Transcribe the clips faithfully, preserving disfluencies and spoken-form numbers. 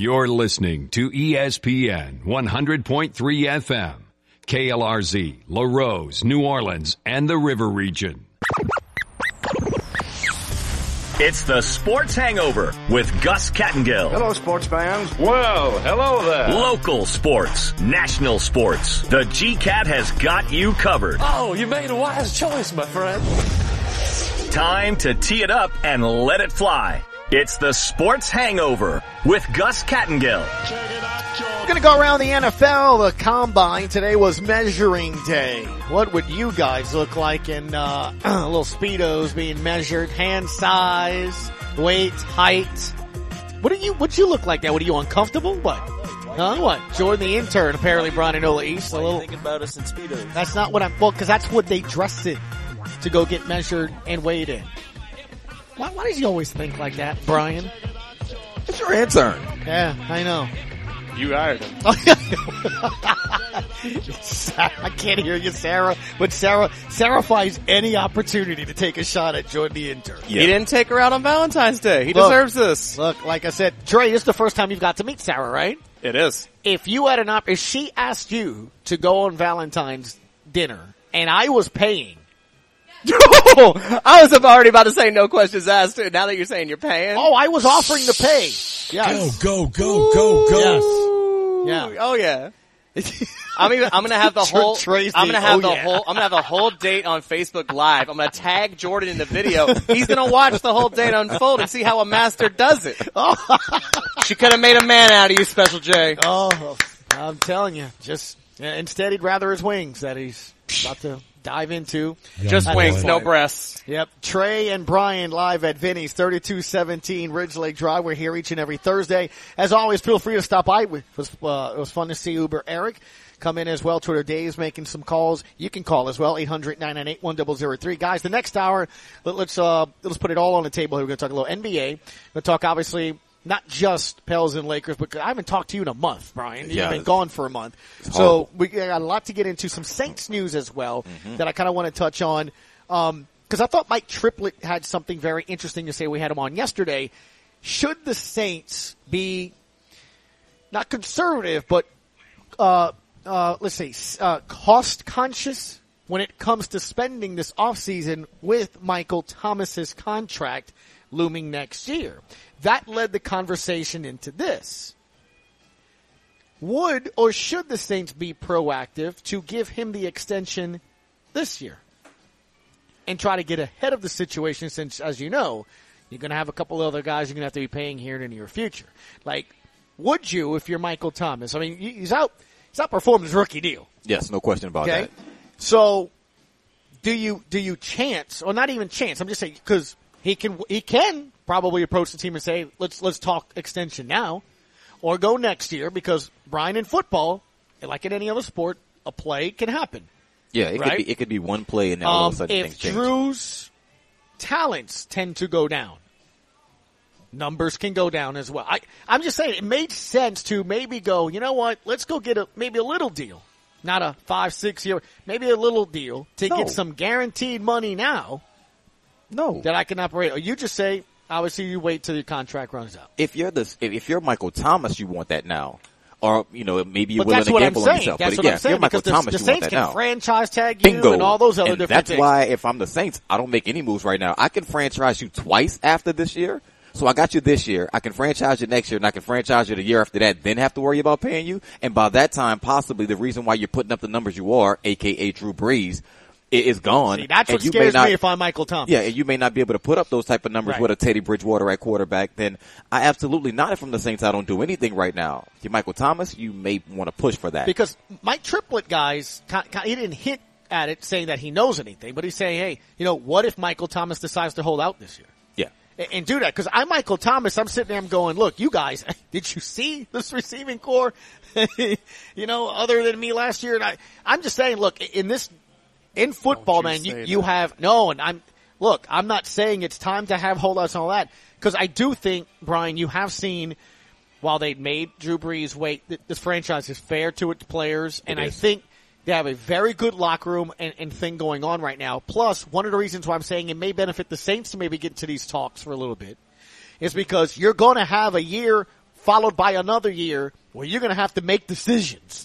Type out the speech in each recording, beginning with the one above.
You're listening to E S P N one hundred point three F M, K L R Z, LaRose, New Orleans, and the River Region. It's the Sports Hangover with Gus Kattengill. Hello, sports fans. Well, hello there. Local sports, national sports. The G-Cat has got you covered. Oh, you made a wise choice, my friend. Time to tee it up and let it fly. It's the Sports Hangover with Gus Kattengill. We're going to go around the N F L. The Combine today was measuring day. What would you guys look like in uh, little Speedos being measured? Hand size, weight, height. What do you? What you look like that? What are you, uncomfortable? What? Huh? What? Jordan the intern apparently brought in Ola East. A little. Thinking about us in Speedos. That's not what I'm. Well, because that's what they dress in to go get measured and weighed in. Why, why does he always think like that, Brian? It's your intern. Yeah, I know. You hired him. I can't hear you, Sarah. But Sarah, Sarah finds any opportunity to take a shot at Jordan the intern. Yeah. He didn't take her out on Valentine's Day. He Look, deserves this. Look, like I said, Trey, this is the first time you've got to meet Sarah, right? It is. If you had an op, if she asked you to go on Valentine's dinner and I was paying, I was already about to say no questions asked. Now that you're saying you're paying. Oh, I was offering to pay. Yes. Go, go, go, go, go. Yes. Yeah. Oh yeah. I'm even, I'm gonna have the whole, Tracy, I'm gonna have oh, the yeah. whole, I'm gonna have the whole date on Facebook Live. I'm gonna tag Jordan in the video. He's gonna watch the whole date unfold and see how a master does it. Oh. She could have made a man out of you, Special J. Oh, I'm telling you, just, yeah, instead he'd rather his wings that he's about to dive into. Young Just boy. wings, no breasts. Yep. Trey and Brian live at Vinny's, thirty-two seventeen Ridge Lake Drive. We're here each and every Thursday. As always, feel free to stop by. It was, uh, it was fun to see Uber Eric come in as well. Twitter Dave's making some calls. You can call as well, eight hundred, nine nine eight, one zero zero three. Guys, the next hour, let, let's, uh, let's put it all on the table here. We're going to talk a little N B A. We're going to talk, obviously, not just Pels and Lakers, but I haven't talked to you in a month, Brian. You've yeah, been gone for a month. So we got a lot to get into. Some Saints news as well mm-hmm. that I kind of want to touch on. Um, cause I thought Mike Triplett had something very interesting to say. We had him on yesterday. Should the Saints be not conservative, but, uh, uh, let's say, uh, cost conscious when it comes to spending this offseason with Michael Thomas's contract looming next year? That led the conversation into this. Would or should the Saints be proactive to give him the extension this year and try to get ahead of the situation since, as you know, you're going to have a couple of other guys you're going to have to be paying here in the near future. Like, would you if you're Michael Thomas? I mean, he's out, he's outperformed his rookie deal. Yes, no question about okay? that. So, do you, do you chance, or not even chance, I'm just saying, because he can, he can probably approach the team and say, let's, let's talk extension now, or go next year, because Brian, in football, like in any other sport, a play can happen. Yeah, it right? could be, it could be one play and then all Um, of a sudden if things change. Drew's talents tend to go down, numbers can go down as well. I, I'm just saying it made sense to maybe go, you know what, let's go get a, maybe a little deal. Not a five, six year, maybe a little deal to No. get some guaranteed money now. No. That I can operate. Or you just say, obviously you wait till your contract runs out. If you're the, if, if you're Michael Thomas, you want that now. Or, you know, maybe you're But willing that's to what I'm gamble on saying. yourself. That's but what yeah, I'm if you're saying. Michael Because the, Thomas, the you Saints want that can now. franchise tag you Bingo. and all those other and different that's things. why if I'm the Saints, I don't make any moves right now. I can franchise you twice after this year. So I got you this year. I can franchise you next year, and I can franchise you the year after that, then have to worry about paying you. And by that time, possibly the reason why you're putting up the numbers you are, aka Drew Brees, it is gone. See, that's what and you scares may not, me if I'm Michael Thomas. Yeah, and you may not be able to put up those type of numbers Right. with a Teddy Bridgewater at quarterback. Then I absolutely not. If from the Saints, I don't do anything right now. If you're Michael Thomas, you may want to push for that. Because Mike Triplett, guys, he didn't hint at it saying that he knows anything, but he's saying, hey, you know, what if Michael Thomas decides to hold out this year? Yeah. And, and do that. Because I'm Michael Thomas. I'm sitting there, I'm going, look, you guys, did you see this receiving core? You know, other than me last year? And I, I'm just saying, look, in this, in football, man, you, you have, no, and I'm, look, I'm not saying it's time to have holdouts and all that. Because I do think, Brian, you have seen, while they made Drew Brees wait, th- this franchise is fair to its players. And It I is. think they have a very good locker room and, and thing going on right now. Plus, one of the reasons why I'm saying it may benefit the Saints to maybe get into these talks for a little bit is because you're going to have a year followed by another year where you're going to have to make decisions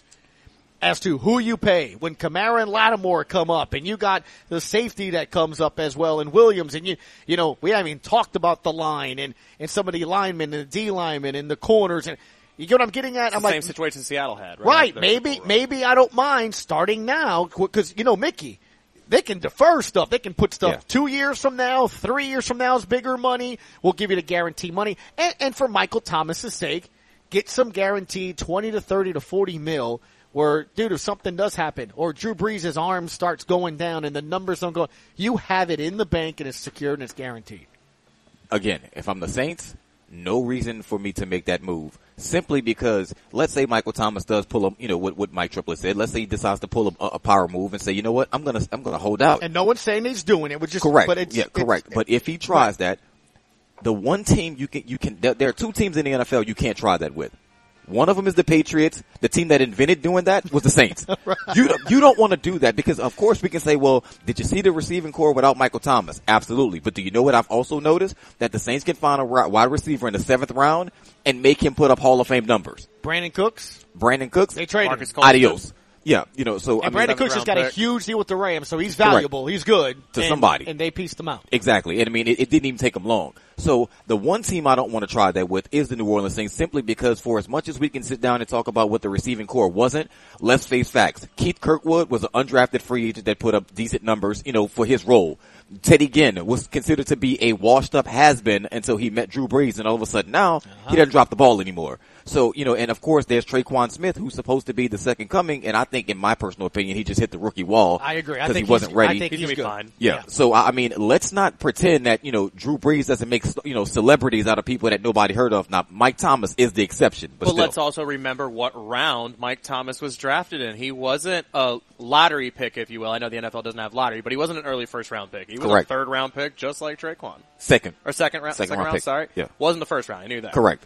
as to who you pay. When Kamara and Lattimore come up, and you got the safety that comes up as well in Williams, and you, you know, we haven't even talked about the line and, and some of the linemen and the D linemen and the corners, and you get what I'm getting at? It's I'm the like, same situation Seattle had, right? Right. They're Maybe, maybe I don't mind starting now because, you know, Mickey, they can defer stuff. They can put stuff Yeah. two years from now, three years from now is bigger money. We'll give you the guarantee money. And, and for Michael Thomas's sake, get some guaranteed twenty to thirty to forty mil where, dude, if something does happen or Drew Brees' arm starts going down and the numbers don't go, you have it in the bank and it's secured and it's guaranteed. Again, if I'm the Saints, no reason for me to make that move. Simply because, let's say Michael Thomas does pull a, you know, what, what Mike Triplett said. Let's say he decides to pull a, a power move and say, you know what, I'm gonna, I'm gonna hold out. And no one's saying he's doing it. We're just Correct. But it's, yeah, it's, correct. But if he tries that, the one team you can, you can, there, there are two teams in the N F L you can't try that with. One of them is the Patriots. The team that invented doing that was the Saints. Right. You you don't want to do that because, of course, we can say, well, did you see the receiving core without Michael Thomas? Absolutely. But do you know what I've also noticed? That the Saints can find a wide receiver in the seventh round and make him put up Hall of Fame numbers. Brandon Cooks. Brandon Cooks. They traded Marcus him. Colston. Adios. Yeah, you know, so And I mean, Brandon Cooks has got a pick. huge deal with the Rams, so he's valuable. Correct. He's good. To and, somebody. And they pieced him out. Exactly. And I mean, it, it didn't even take them long. So the one team I don't want to try that with is the New Orleans Saints simply because for as much as we can sit down and talk about what the receiving core wasn't, let's face facts. Keith Kirkwood was an undrafted free agent that put up decent numbers, you know, for his role. Teddy Ginn was considered to be a washed up has-been until he met Drew Brees, and all of a sudden now uh-huh. he doesn't drop the ball anymore. So, you know, and of course there's Traquan Smith, who's supposed to be the second coming, and I think, in my personal opinion, he just hit the rookie wall. I agree. I Because he think wasn't he's, ready. I think He's, he's, gonna be good. fine. Yeah. Yeah. So, I I mean, let's not pretend that, you know, Drew Brees doesn't make, you know, celebrities out of people that nobody heard of. Now, Mike Thomas is the exception, but, But still. let's also remember what round Mike Thomas was drafted in. He wasn't a lottery pick, if you will. I know the N F L doesn't have lottery, but he wasn't an early first round pick. He was Correct. a third round pick, just like Traquan. Second. Or second round, Second second, round round, pick. sorry. Yeah. Wasn't the first round. I knew that. Correct.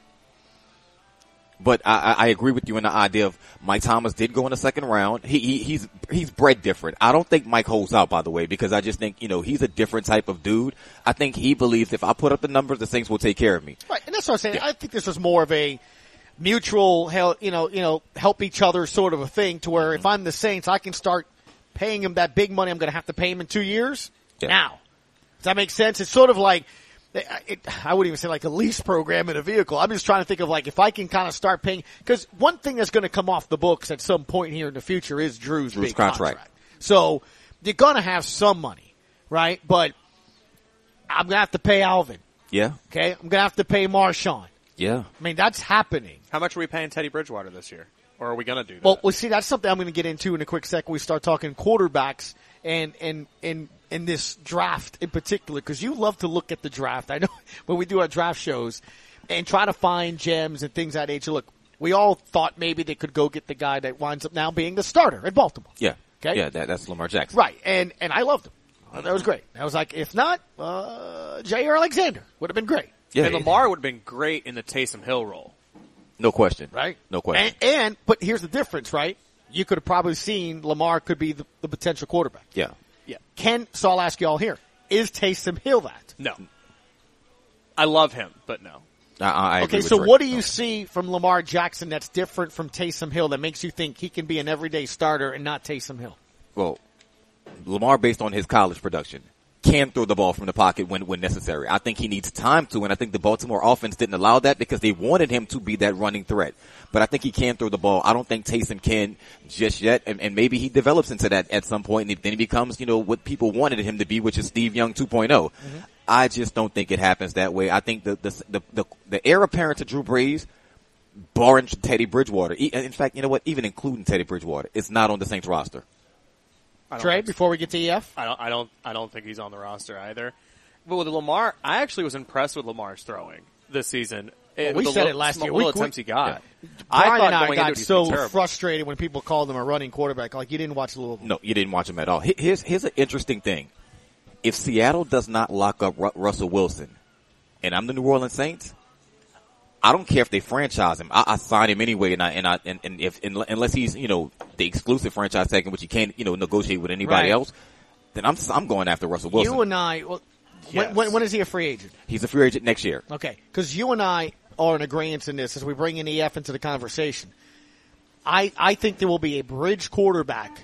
But I, I agree with you in the idea of Mike Thomas did go in the second round. He, he he's he's bred different. I don't think Mike holds out, by the way, because I just think, you know, he's a different type of dude. I think he believes if I put up the numbers, the Saints will take care of me. Right, and that's what I'm saying. Yeah. I think this was more of a mutual help, you know, you know, help each other sort of a thing to where mm-hmm. if I'm the Saints, I can start paying him that big money I'm going to have to pay him in two years Yeah. now. Does that make sense? It's sort of like, It, I wouldn't even say like a lease program in a vehicle. I'm just trying to think of like if I can kind of start paying, because one thing that's going to come off the books at some point here in the future is Drew's, Drew's big contract. contract. So you're going to have some money, right? But I'm going to have to pay Alvin. Yeah. Okay. I'm going to have to pay Marshawn. Yeah. I mean, that's happening. How much are we paying Teddy Bridgewater this year? Or are we going to do that? Well, well, see, that's something I'm going to get into in a quick second. We start talking quarterbacks and, and, and, in this draft in particular, because you love to look at the draft. I know when we do our draft shows and try to find gems and things of that nature. Look, we all thought maybe they could go get the guy that winds up now being the starter at Baltimore. Yeah. Okay. Yeah, that, that's Lamar Jackson. Right. And, and I loved him. That was great. I was like, if not, uh, Jair Alexander would have been great. Yeah. And Lamar would have been great in the Taysom Hill role. No question. Right? No question. And, and, but here's the difference, right? You could have probably seen Lamar could be the, the potential quarterback. Yeah. Yeah. Can, so I'll ask you all here, is Taysom Hill that? No. I love him, but no. I, I agree Okay, with so Rick. what do you No. see from Lamar Jackson that's different from Taysom Hill that makes you think he can be an everyday starter and not Taysom Hill? Well, Lamar, based on his college production, can throw the ball from the pocket when, when necessary. I think he needs time to, and I think the Baltimore offense didn't allow that because they wanted him to be that running threat. But I think he can throw the ball. I don't think Taysom can just yet, and, and maybe he develops into that at some point, and then he becomes, you know, what people wanted him to be, which is Steve Young two point oh. Mm-hmm. I just don't think it happens that way. I think the the the the, the heir apparent to Drew Brees, barring Teddy Bridgewater, in fact, you know what, even including Teddy Bridgewater, it's not on the Saints roster. Trey, before we get to E F? I don't, I don't, I don't think he's on the roster either. But with Lamar, I actually was impressed with Lamar's throwing this season. Well, we the said little, it last year. Little We- attempts he got. Yeah. I Brian thought and I going got into it, he's so been terrible. frustrated when people called him a running quarterback. Like, you didn't watch Louisville. No, you didn't watch him at all. He- Here's here's an interesting thing. If Seattle does not lock up Ru- Russell Wilson, and I'm the New Orleans Saints, I don't care if they franchise him. I, I sign him anyway, and I and I and, and if unless he's, you know, the exclusive franchise tag, which you can't, you know, negotiate with anybody Right. else, then I'm I'm going after Russell Wilson. You and I, well, Yes. when, when, when is he a free agent? He's a free agent next year. Okay, because you and I are in agreement in this as we bring in E F into the conversation. I, I think there will be a bridge quarterback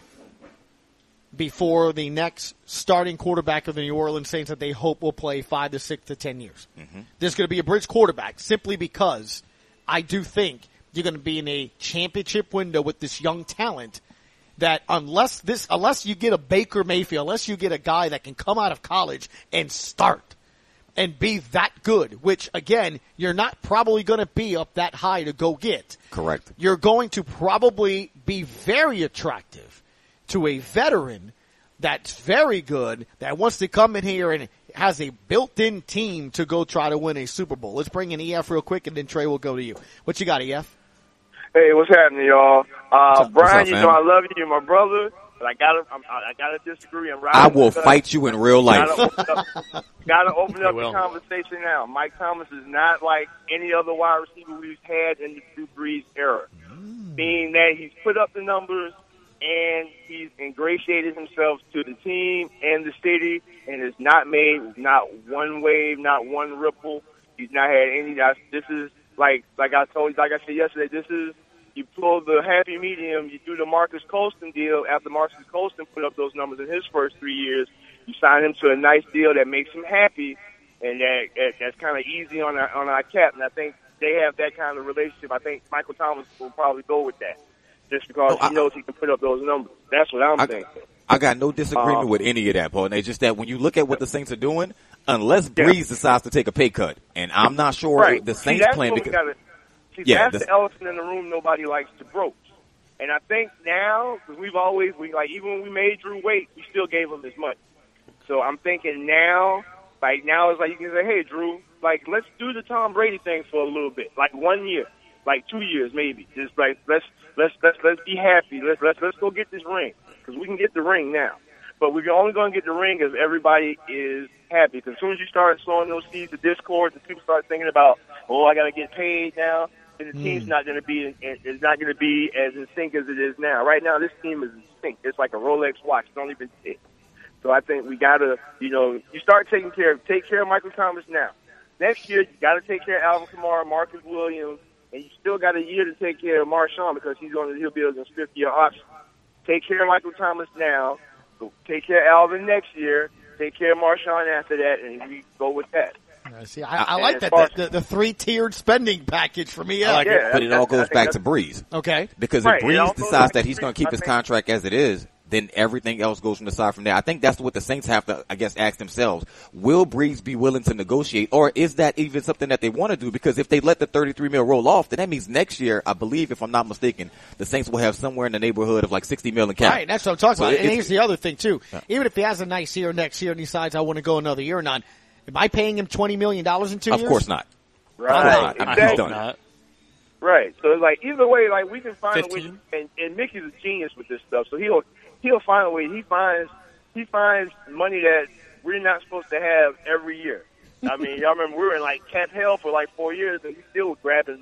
before the next starting quarterback of the New Orleans Saints that they hope will play five to six to ten years. Mm-hmm. There's going to be a bridge quarterback simply because I do think you're going to be in a championship window with this young talent that unless this, unless you get a Baker Mayfield, unless you get a guy that can come out of college and start and be that good, which again, you're not probably going to be up that high to go get. Correct. You're going to probably be very attractive to a veteran that's very good, that wants to come in here and has a built-in team to go try to win a Super Bowl. Let's bring in E F real quick, and then Trey will go to you. What you got, E F? Hey, what's happening, y'all? Uh, what's Brian, up, you man? know I love you. You're my brother, but I gotta, I'm, I gotta disagree. I'm I will fight you in real life. Gotta open up, gotta open up will. the conversation now. Mike Thomas is not like any other wide receiver we've had in the Drew Brees era. Mm. Being that he's put up the numbers and he's ingratiated himself to the team and the city, and has not made not one wave, not one ripple. He's not had any. This is like, like I told you, like I said yesterday. This is. You pull the happy medium, you do the Marcus Colston deal. After Marcus Colston put up those numbers in his first three years, you sign him to a nice deal that makes him happy, and that, that that's kind of easy on our, on our cap. And I think they have that kind of relationship. I think Michael Thomas will probably go with that, just because oh, he knows he can put up those numbers. That's what I'm I, thinking. I got no disagreement um, with any of that, Paul. And it's just that when you look at what the Saints are doing, unless Breeze yeah. decides to take a pay cut, and I'm not sure right. the See, Saints plan because. See, Yeah, that's the elephant in the room nobody likes to broach. And I think now, because we've always, we like, even when we made Drew wait, we still gave him his money. So I'm thinking now, like now it's like you can say, hey, Drew, like let's do the Tom Brady thing for a little bit, like one year, like two years maybe. Just like let's let's let's let's be happy. Let's let's let's go get this ring because we can get the ring now. But we're only going to get the ring if everybody is happy. Because as soon as you start sowing those seeds of discord, and people start thinking about, oh, I got to get paid now. And the team's mm. not going to be it's not going to be as in sync as it is now. Right now, this team is in sync. It's like a Rolex watch. It's only been ticked. So I think we got to, you know, you start taking care of take care of Michael Thomas now. Next year, you got to take care of Alvin Kamara, Marcus Williams, and you still got a year to take care of Marshawn because he's going to he'll be on his fifth year option. Take care of Michael Thomas now. Go take care of Alvin next year. Take care of Marshawn after that, and we go with that. Uh, see, I, I like that, the, the, the three-tiered spending package for me. I like yeah, it, but it all goes back to Breeze. Okay. Because right, if Breeze decides that he's going to keep his contract as it is, then everything else goes from the side from there. I think that's what the Saints have to, I guess, ask themselves. Will Breeze be willing to negotiate, or is that even something that they want to do? Because if they let the thirty-three mil roll off, then that means next year, I believe, if I'm not mistaken, the Saints will have somewhere in the neighborhood of like sixty mil in cap. Right, that's what I'm talking so about. And here's the other thing, too. Yeah. Even if he has a nice year next year and decides I want to go another year or not, am I paying him twenty million dollars in two of years? Of course not. Right. Of course not. I mean, Exactly. he's done Not. Right. So it's like either way, like we can find fifteen a way, and, and Mickey's a genius with this stuff. So he'll he'll find a way. He finds he finds money that we're not supposed to have every year. I mean, y'all remember we were in like cap hell for like four years, and he still was grabbing,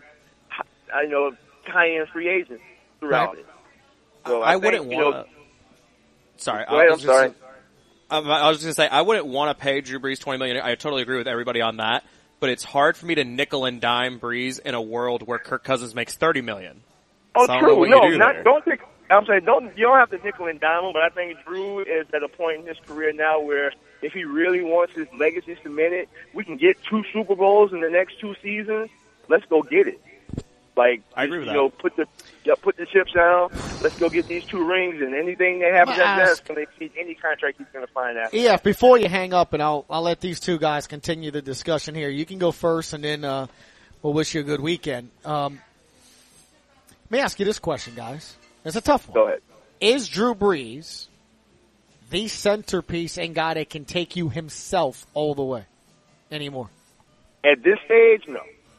I know, high-end free agents throughout Right. it. So I, I, wouldn't think, you want know, to. Sorry, Go ahead, I was I'm sorry. Just, um, I was just gonna say I wouldn't want to pay Drew Brees twenty million. I totally agree with everybody on that. But it's hard for me to nickel and dime Breeze in a world where Kirk Cousins makes thirty million. Oh, So I don't know true. what you No, do not there. don't think. I'm saying don't. You don't have to nickel and dime him, but I think Drew is at a point in his career now where if he really wants his legacy cemented, we can get two Super Bowls in the next two seasons. Let's go get it. Like I agree with you that. know, put the yeah, put the chips down. Let's go get these two rings, and anything that happens I'm after gonna that's ask- going to exceed any contract he's going to find out. Yeah, before you hang up, and I'll I'll let these two guys continue the discussion here. You can go first, and then uh, we'll wish you a good weekend. Um, let me ask you this question, guys. It's a tough one. Go ahead. Is Drew Brees the centerpiece and guy that can take you himself all the way anymore? At this stage, no.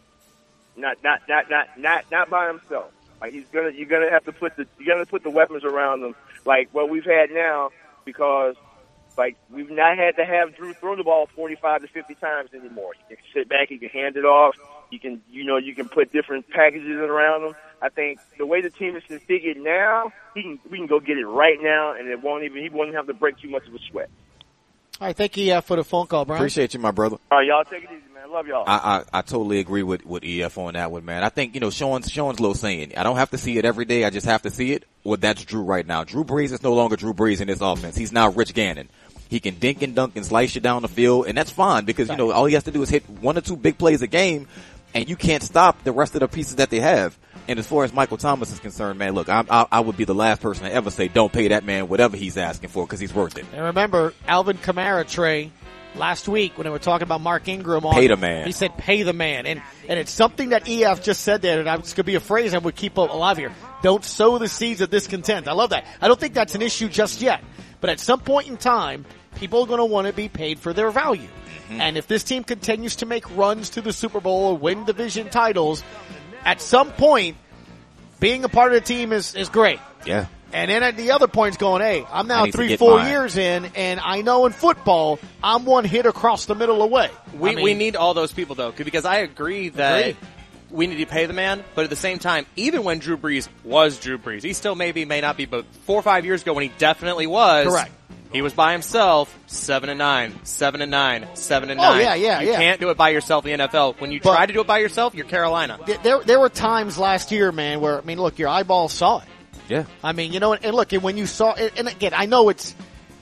Not not not not not not by himself. Like he's gonna you're gonna have to put the you're gonna put the weapons around him like what we've had now because like we've not had to have Drew throw the ball forty-five to fifty times anymore. You can sit back, you can hand it off, you can you know you can put different packages around him. I think the way the team is configured now, he can we can go get it right now, and it won't even he won't have to break too much of a sweat. All right, thank you uh, for the phone call, Brian. Appreciate you, my brother. All right, y'all take it easy, man. Love y'all. I, I, I totally agree with, with E F on that one, man. I think, you know, Sean's, Sean's little saying, I don't have to see it every day. I just have to see it. Well, that's Drew right now. Drew Brees is no longer Drew Brees in this offense. He's now Rich Gannon. He can dink and dunk and slice you down the field, and that's fine because, you know, all he has to do is hit one or two big plays a game, and you can't stop the rest of the pieces that they have. And as far as Michael Thomas is concerned, man, look, I, I, I would be the last person to ever say don't pay that man whatever he's asking for because he's worth it. And remember, Alvin Kamara, Trey, last week when they were talking about Mark Ingram, on, pay the man. He said pay the man. And and it's something that E F just said there, and it's going to be a phrase I would keep alive here. Don't sow the seeds of discontent. I love that. I don't think that's an issue just yet. But at some point in time, people are going to want to be paid for their value. Mm-hmm. And if this team continues to make runs to the Super Bowl or win division titles, at some point, being a part of the team is, is great. Yeah. And then at the other point's going, hey, I'm now three, four mine. years in, and I know in football, I'm one hit across the middle away. We I mean, we need all those people, though, because I agree that agree. we need to pay the man, but at the same time, even when Drew Brees was Drew Brees, he still maybe may not be, but four or five years ago when he definitely was. Correct. He was by himself, seven and nine, seven and nine, seven and nine. Oh, yeah, yeah, you yeah. can't do it by yourself in the N F L. When you But, try to do it by yourself, you're Carolina. There, there were times last year, man, where, I mean, look, your eyeballs saw it. Yeah. I mean, you know, and look, and when you saw it, and again, I know it's,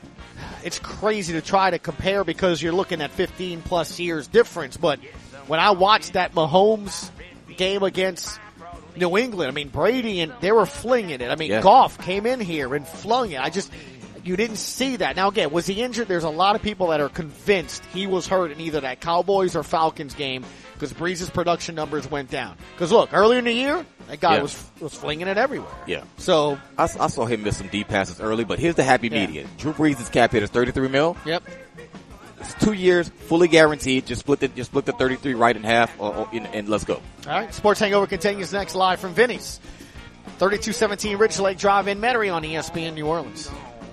it's crazy to try to compare because you're looking at fifteen plus years difference, but when I watched that Mahomes game against New England, I mean, Brady and they were flinging it. I mean, yeah. Goff came in here and flung it. I just, you didn't see that. Now again, was he injured? There's a lot of people that are convinced he was hurt in either that Cowboys or Falcons game because Breeze's production numbers went down. Because look, earlier in the year, that guy yeah. was was flinging it everywhere. Yeah. So I, I saw him miss some deep passes early, but here's the happy Yeah. median. Drew Brees' cap hit is thirty-three mil. Yep. It's two years, fully guaranteed. Just split the just split the thirty-three right in half, or, or, and, and let's go. All right. Sports Hangover continues next live from Vinny's. thirty-two seventeen Ridge Lake Drive in Metairie on E S P N New Orleans.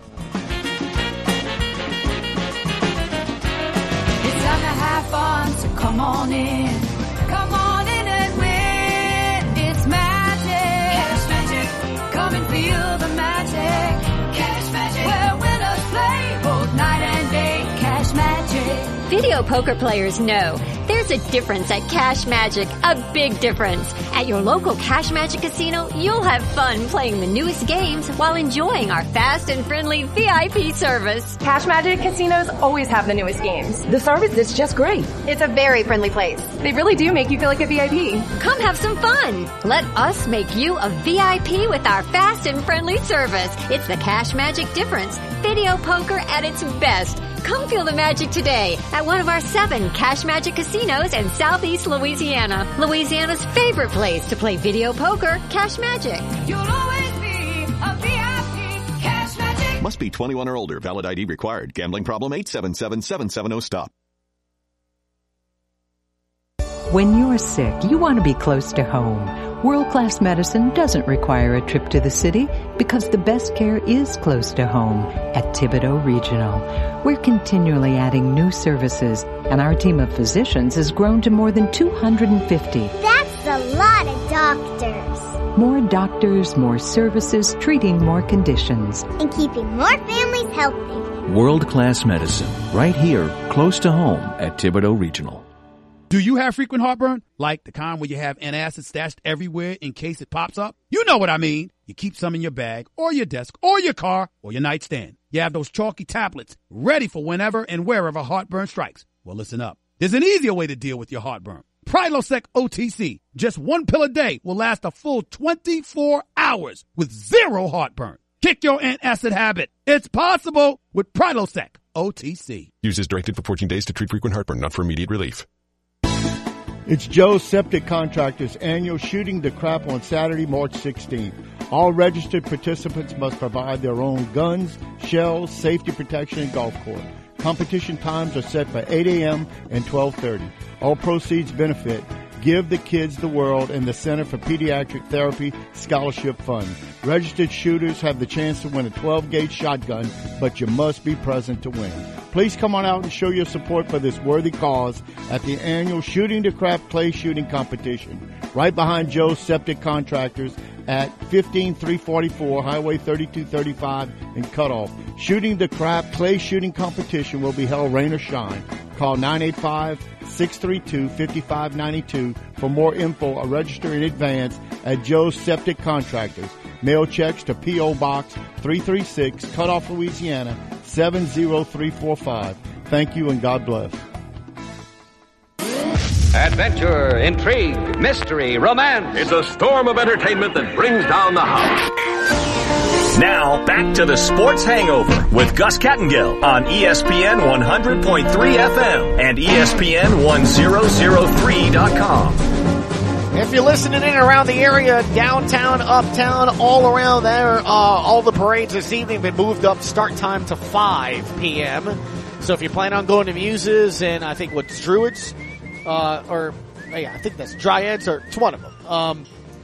It's time to have fun, so come on in. Come on in and win. It's magic. Cash magic. Come and feel the magic. Cash magic. Where winners play both night and day. Cash magic. Video poker players know there's a difference at Cash Magic, a big difference. At your local Cash Magic casino, you'll have fun playing the newest games while enjoying our fast and friendly V I P service. Cash Magic casinos always have the newest games. The service is just great. It's a very friendly place. They really do make you feel like a V I P. Come have some fun. Let us make you a V I P with our fast and friendly service. It's the Cash Magic difference. Video poker at its best. Come feel the magic today at one of our seven Cash Magic casinos in Southeast Louisiana. Louisiana's favorite place to play video poker, Cash Magic. You'll always be a V I P. Cash magic. Must be twenty-one or older. Valid I D required. Gambling problem? eight seven seven, seven seven zero, stop. When you're sick, you want to be close to home. World-class medicine doesn't require a trip to the city because the best care is close to home at Thibodeau Regional. We're continually adding new services, and our team of physicians has grown to more than two hundred fifty. That's a lot of doctors. More doctors, more services, treating more conditions. And keeping more families healthy. World-class medicine, right here, close to home at Thibodeau Regional. Do you have frequent heartburn? Like the kind where you have antacid stashed everywhere in case it pops up? You know what I mean. You keep some in your bag or your desk or your car or your nightstand. You have those chalky tablets ready for whenever and wherever heartburn strikes. Well, listen up. There's an easier way to deal with your heartburn. Prilosec O T C. Just one pill a day will last a full twenty-four hours with zero heartburn. Kick your antacid habit. It's possible with Prilosec O T C. Use as directed for fourteen days to treat frequent heartburn, not for immediate relief. It's Joe's Septic Contractors' annual Shooting the Crap on Saturday, March sixteenth. All registered participants must provide their own guns, shells, safety protection, and golf course. Competition times are set for eight a.m. and twelve thirty. All proceeds benefit Give the Kids the World and the Center for Pediatric Therapy Scholarship Fund. Registered shooters have the chance to win a twelve gauge shotgun, but you must be present to win. Please come on out and show your support for this worthy cause at the annual Shooting the Crap Clay Shooting Competition, right behind Joe's Septic Contractors at fifteen three forty-four Highway thirty-two thirty-five in Cutoff. Shooting the Crap clay shooting competition will be held rain or shine. Call nine eight five, six three two, five five nine two for more info or register in advance at Joe's Septic Contractors. Mail checks to P O. Box three thirty six, Cutoff, Louisiana, seven zero three four five. Thank you and God bless. Adventure, intrigue, mystery, romance. It's a storm of entertainment that brings down the house. Now, back to the Sports Hangover with Gus Kattengill on E S P N one hundred point three F M and E S P N one thousand three dot com. If you're listening in around the area, downtown, uptown, all around there, uh, all the parades this evening have been moved up start time to five p.m. So if you plan on going to Muses and I think what's Druids, Uh, or, yeah, I think that's Dryads, or it's one of them. Um,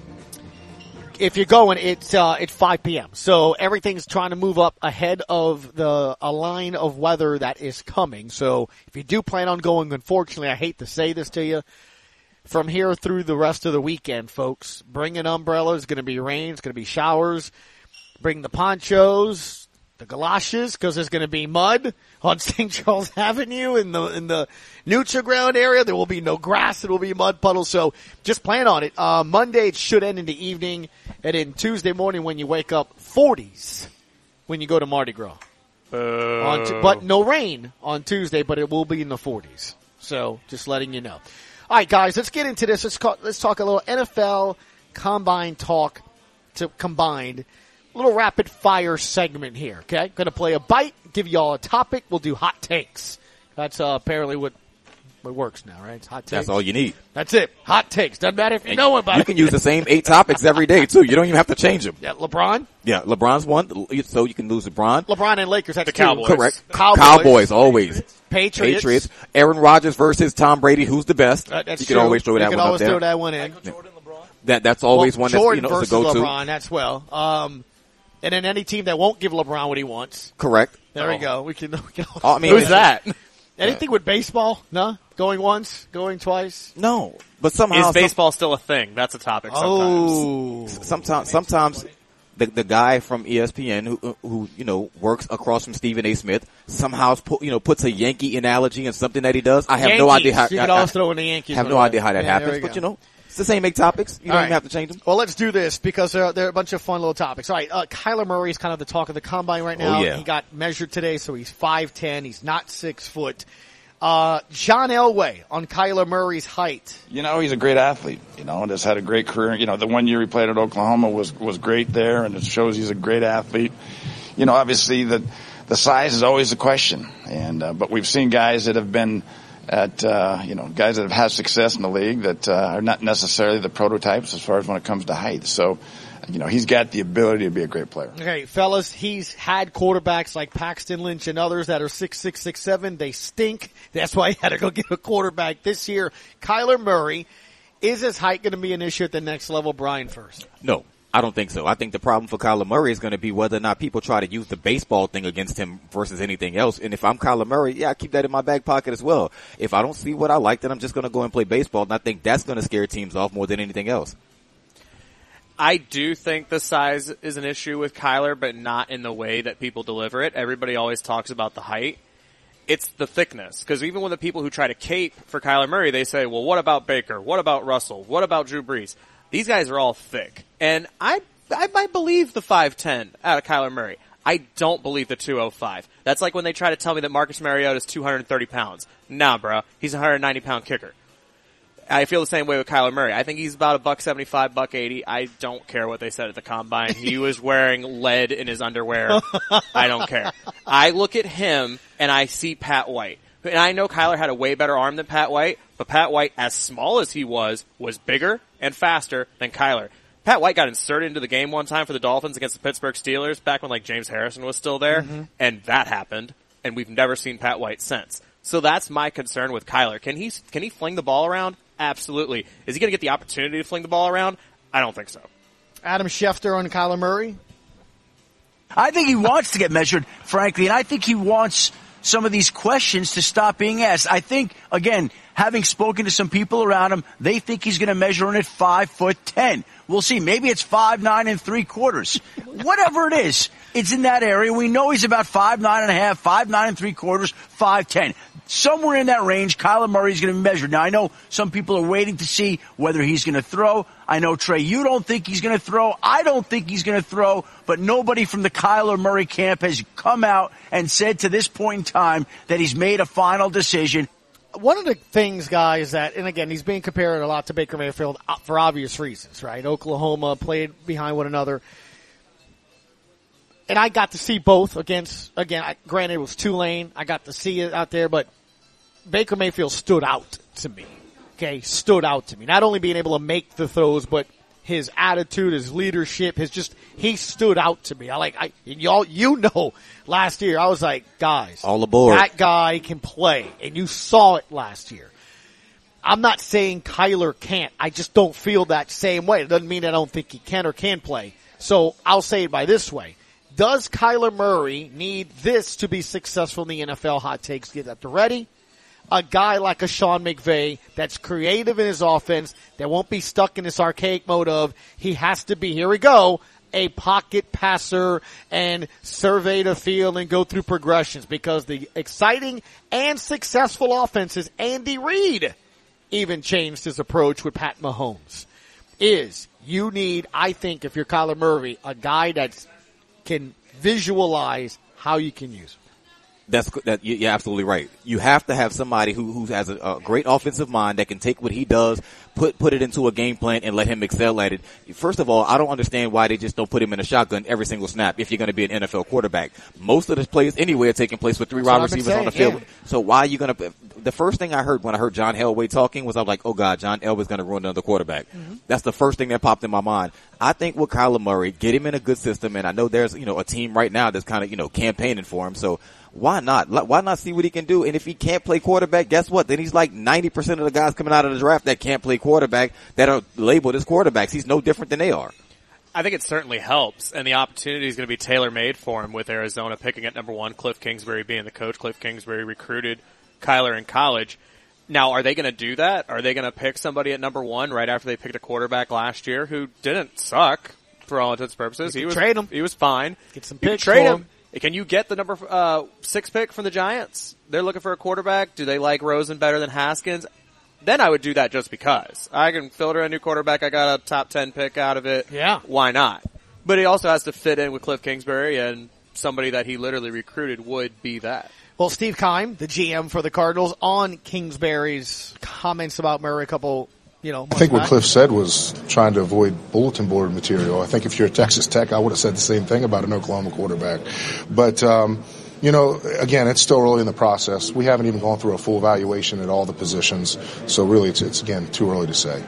if you're going, it's, uh, it's five p.m. So everything's trying to move up ahead of the, a line of weather that is coming. So if you do plan on going, unfortunately, I hate to say this to you, from here through the rest of the weekend, folks, bring an umbrella. It's going to be rain. It's going to be showers. Bring the ponchos, the galoshes, because there's going to be mud on Saint Charles Avenue in the in the neutral ground area. There will be no grass. It will be mud puddles. So just plan on it. Uh, Monday, it should end in the evening. And then Tuesday morning when you wake up, forties when you go to Mardi Gras. Uh, On t- but no rain on Tuesday, but it will be in the forties. So just letting you know. All right, guys, let's get into this. Let's, call, let's talk a little N F L Combine talk to combined. A little rapid fire segment here, okay? Going to play a bite, give you all a topic. We'll do hot takes. That's uh, apparently what what works now, right? It's hot takes. That's all you need. That's it. Hot takes. Doesn't matter if you and know about you it. You can use the same eight topics every day, too. You don't even have to change them. Yeah, LeBron? Yeah, LeBron's one, so you can lose LeBron. LeBron and Lakers. That's the two. Cowboys. Correct. Cowboys. Cowboys, always. Patriots. Patriots. Aaron Rodgers versus Tom Brady. Who's the best? Uh, that's you true. can always throw you that can one always up there. throw that one in. Yeah. That, that's always well, one that's, Jordan you know, versus to go to. LeBron, that's well. Um, and then any team that won't give LeBron what he wants. Correct. There oh. we go. We can. We can Oh, I mean, Who's that? Anything with baseball? No? Going once? Going twice? No. But somehow. Is baseball still a thing? That's a topic sometimes. Oh. Sometimes, sometimes the, the guy from E S P N who, who, you know, works across from Stephen A. Smith somehow, put, you know, puts a Yankee analogy in something that he does. I have Yankees. no idea how. You can I, always throw in the Yankees. I have no idea how that yeah, happens, but you know, it's the same eight topics. You All don't right. even have to change them. Well, let's do this because there are, there are a bunch of fun little topics. All right, uh, Kyler Murray is kind of the talk of the combine right now. Oh, yeah. He got measured today, so he's five ten. He's not six foot. Uh, John Elway on Kyler Murray's height. You know, he's a great athlete, you know, just had a great career. You know, the one year he played at Oklahoma was, was great there, and it shows he's a great athlete. You know, obviously the, the size is always a question, and, uh, but we've seen guys that have been at, uh, you know, guys that have had success in the league that, uh, are not necessarily the prototypes as far as when it comes to height. So, you know, he's got the ability to be a great player. Okay, fellas, he's had quarterbacks like Paxton Lynch and others that are six six, six seven. They stink. That's why he had to go get a quarterback this year. Kyler Murray, is his height going to be an issue at the next level? Brian first. No, I don't think so. I think the problem for Kyler Murray is going to be whether or not people try to use the baseball thing against him versus anything else. And if I'm Kyler Murray, yeah, I keep that in my back pocket as well. If I don't see what I like, then I'm just going to go and play baseball. And I think that's going to scare teams off more than anything else. I do think the size is an issue with Kyler, but not in the way that people deliver it. Everybody always talks about the height. It's the thickness. Because even when the people who try to cape for Kyler Murray, they say, well, what about Baker? What about Russell? What about Drew Brees? These guys are all thick. And I, I might believe the five ten out of Kyler Murray. I don't believe the two oh five. That's like when they try to tell me that Marcus Mariota is two hundred thirty pounds. Nah, bro. He's a one hundred ninety pound kicker. I feel the same way with Kyler Murray. I think he's about a buck seventy-five, buck eighty. I don't care what they said at the combine. He was wearing lead in his underwear. I don't care. I look at him and I see Pat White. And I know Kyler had a way better arm than Pat White, but Pat White, as small as he was, was bigger and faster than Kyler. Pat White got inserted into the game one time for the Dolphins against the Pittsburgh Steelers back when like James Harrison was still there, mm-hmm. and that happened, and we've never seen Pat White since. So that's my concern with Kyler. Can he can he fling the ball around? Absolutely. Is he going to get the opportunity to fling the ball around? I don't think so. Adam Schefter on Kyler Murray? I think he wants to get measured, frankly, and I think he wants some of these questions to stop being asked. I think, again, having spoken to some people around him, they think he's going to measure in at five foot ten. We'll see. Maybe it's five nine and three quarters. Whatever it is, it's in that area. We know he's about five nine and a half, five nine and three quarters, five ten. Somewhere in that range, Kyler Murray's going to be measured. Now, I know some people are waiting to see whether he's going to throw. I know, Trey, you don't think he's going to throw. I don't think he's going to throw. But nobody from the Kyler Murray camp has come out and said to this point in time that he's made a final decision. One of the things, guys, that, and again, he's being compared a lot to Baker Mayfield for obvious reasons, right? Oklahoma played behind one another. And I got to see both against, again, I, granted it was Tulane. I got to see it out there, but Baker Mayfield stood out to me. Okay, stood out to me. Not only being able to make the throws, but his attitude, his leadership, his just, he stood out to me. I like, I, y'all, you know, last year I was like, guys, all aboard. That guy can play, and you saw it last year. I'm not saying Kyler can't. I just don't feel that same way. It doesn't mean I don't think he can or can play. So I'll say it by this way. Does Kyler Murray need this to be successful in the N F L? Hot takes, get that ready. A guy like a Sean McVay that's creative in his offense, that won't be stuck in this archaic mode of he has to be, here we go, a pocket passer and survey the field and go through progressions, because the exciting and successful offenses, Andy Reid even changed his approach with Pat Mahomes, is you need, I think, if you're Kyler Murray, a guy that can visualize how you can use him. That's that. You're absolutely right. You have to have somebody who who has a, a great offensive mind that can take what he does, put put it into a game plan, and let him excel at it. First of all, I don't understand why they just don't put him in a shotgun every single snap if you're going to be an N F L quarterback. Most of the plays anyway are taking place with three wide receivers on the field. Yeah. So why are you going to? The first thing I heard when I heard John Elway talking was, I'm like, oh God, John Elway's going to ruin another quarterback. Mm-hmm. That's the first thing that popped in my mind. I think with Kyler Murray, get him in a good system, and I know there's you know a team right now that's kind of you know campaigning for him. So why not? Why not see what he can do? And if he can't play quarterback, guess what? Then he's like ninety percent of the guys coming out of the draft that can't play quarterback that are labeled as quarterbacks. He's no different than they are. I think it certainly helps, and the opportunity is going to be tailor-made for him with Arizona picking at number one, Cliff Kingsbury being the coach. Cliff Kingsbury recruited Kyler in college. Now, are they going to do that? Are they going to pick somebody at number one right after they picked a quarterback last year who didn't suck for all intents and purposes? You he was trade him. He was fine. Get some you picks trade for him. him. Can you get the number uh, six pick from the Giants? They're looking for a quarterback. Do they like Rosen better than Haskins? Then I would do that just because. I can filter a new quarterback. I got a top ten pick out of it. Yeah. Why not? But he also has to fit in with Cliff Kingsbury, and somebody that he literally recruited would be that. Well, Steve Keim, the G M for the Cardinals, on Kingsbury's comments about Murray a couple, you know, I think what back. Cliff said was trying to avoid bulletin board material. I think if you're at Texas Tech, I would have said the same thing about an Oklahoma quarterback. But, um, you know, again, it's still early in the process. We haven't even gone through a full evaluation at all the positions. So really, it's, it's again, too early to say.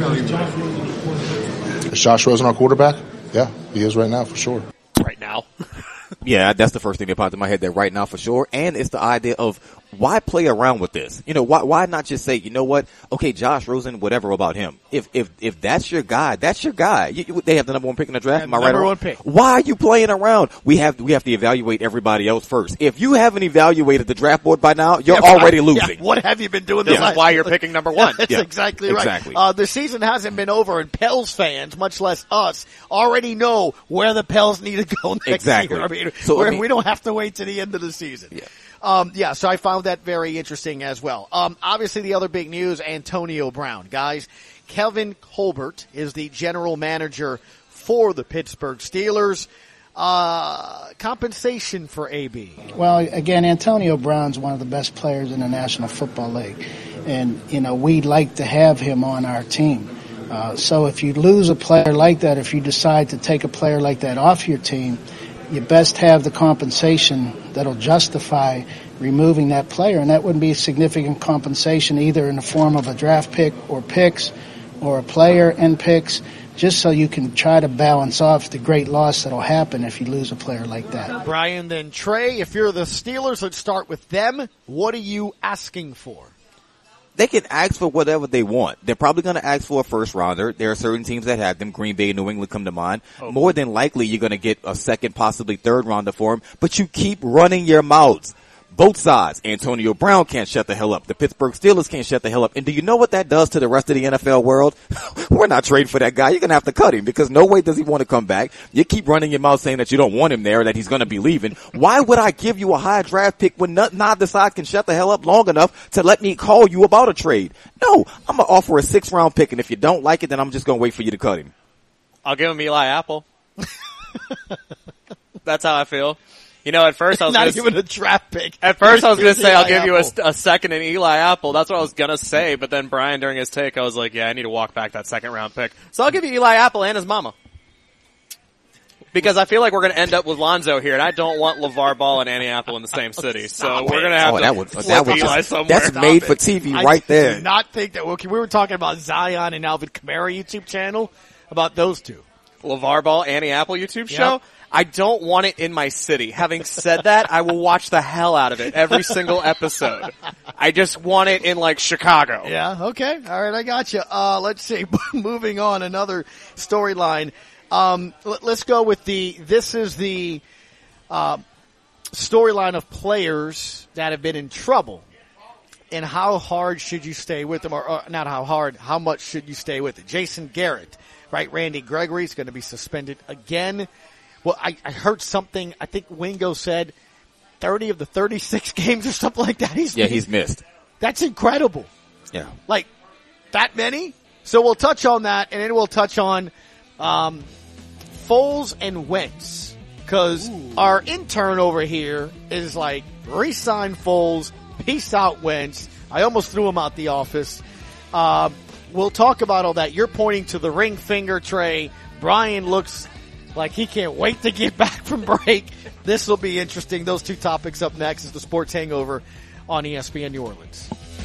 Is Josh Rosen our quarterback? Yeah, he is right now for sure. Right now. Yeah, that's the first thing that popped in my head there right now for sure. And it's the idea of why play around with this? You know, why why not just say, you know what? Okay, Josh Rosen, whatever about him. If if if that's your guy, that's your guy. You, you, they have the number one pick in the draft. Am I right? Number one pick. Why are you playing around? We have we have to evaluate everybody else first. If you haven't evaluated the draft board by now, you're yeah, already yeah, losing. What have you been doing? This yeah. is why you're picking number one. That's yeah. exactly right. Exactly. Uh, the season hasn't been over, and Pels fans, much less us, already know where the Pels need to go next exactly. year. I mean, so, I mean, we don't have to wait to the end of the season. Yeah. Um, yeah, so I found that very interesting as well. Um, obviously the other big news, Antonio Brown. Guys, Kevin Colbert is the general manager for the Pittsburgh Steelers. Uh, compensation for A B. Well, again, Antonio Brown's one of the best players in the National Football League. And, you know, we'd like to have him on our team. Uh, so if you lose a player like that, if you decide to take a player like that off your team, you best have the compensation that'll justify removing that player, and that wouldn't be significant compensation either in the form of a draft pick or picks or a player and picks, just so you can try to balance off the great loss that'll happen if you lose a player like that. Brian, then Trey, if you're the Steelers, let's start with them. What are you asking for? They can ask for whatever they want. They're probably going to ask for a first rounder. There are certain teams that have them. Green Bay and New England come to mind. Oh. More than likely, you're going to get a second, possibly third rounder for them. But you keep running your mouths. Both sides. Antonio Brown can't shut the hell up. The Pittsburgh Steelers can't shut the hell up. And do you know what that does to the rest of the N F L world? We're not trading for that guy. You're going to have to cut him because no way does he want to come back. You keep running your mouth saying that you don't want him there, that he's going to be leaving. Why would I give you a high draft pick when neither side can shut the hell up long enough to let me call you about a trade? No, I'm going to offer a six round pick, and if you don't like it, then I'm just going to wait for you to cut him. I'll give him Eli Apple. That's how I feel. You know, at first I was not gonna even a draft pick. At first I was going to say I'll Eli give you a, Apple. a second in Eli Apple. That's what I was going to say. But then Brian, during his take, I was like, yeah, I need to walk back that second round pick. So I'll give you Eli Apple and his mama. Because I feel like we're going to end up with Lonzo here, and I don't want LeVar Ball and Annie Apple in the same city. So we're going to have Oh, to that would, flip that would Eli just, somewhere. that's made for T V I right do there. not think that okay, we were talking about Zion and Alvin Kamara YouTube channel, about those two. LeVar Ball, Annie Apple YouTube Yep. show. I don't want it in my city. Having said that, I will watch the hell out of it every single episode. I just want it in like Chicago. Yeah, okay. All right, I got you. Uh, let's see. Moving on, another storyline. Um, let, let's go with the, this is the, uh, storyline of players that have been in trouble. And how hard should you stay with them, or, or not how hard, how much should you stay with it? Jason Garrett, right? Randy Gregory is going to be suspended again. Well, I, I heard something, I think Wingo said thirty of the thirty-six games or something like that. He's Yeah, he's missed. That's incredible. Yeah. Like, that many? So we'll touch on that, and then we'll touch on um, Foles and Wentz. Because our intern over here is like, re-sign Foles, peace out Wentz. I almost threw him out the office. Uh, we'll talk about all that. You're pointing to the ring finger, Trey. Brian looks like he can't wait to get back from break. This will be interesting. Those two topics up next is the Sports Hangover on E S P N New Orleans.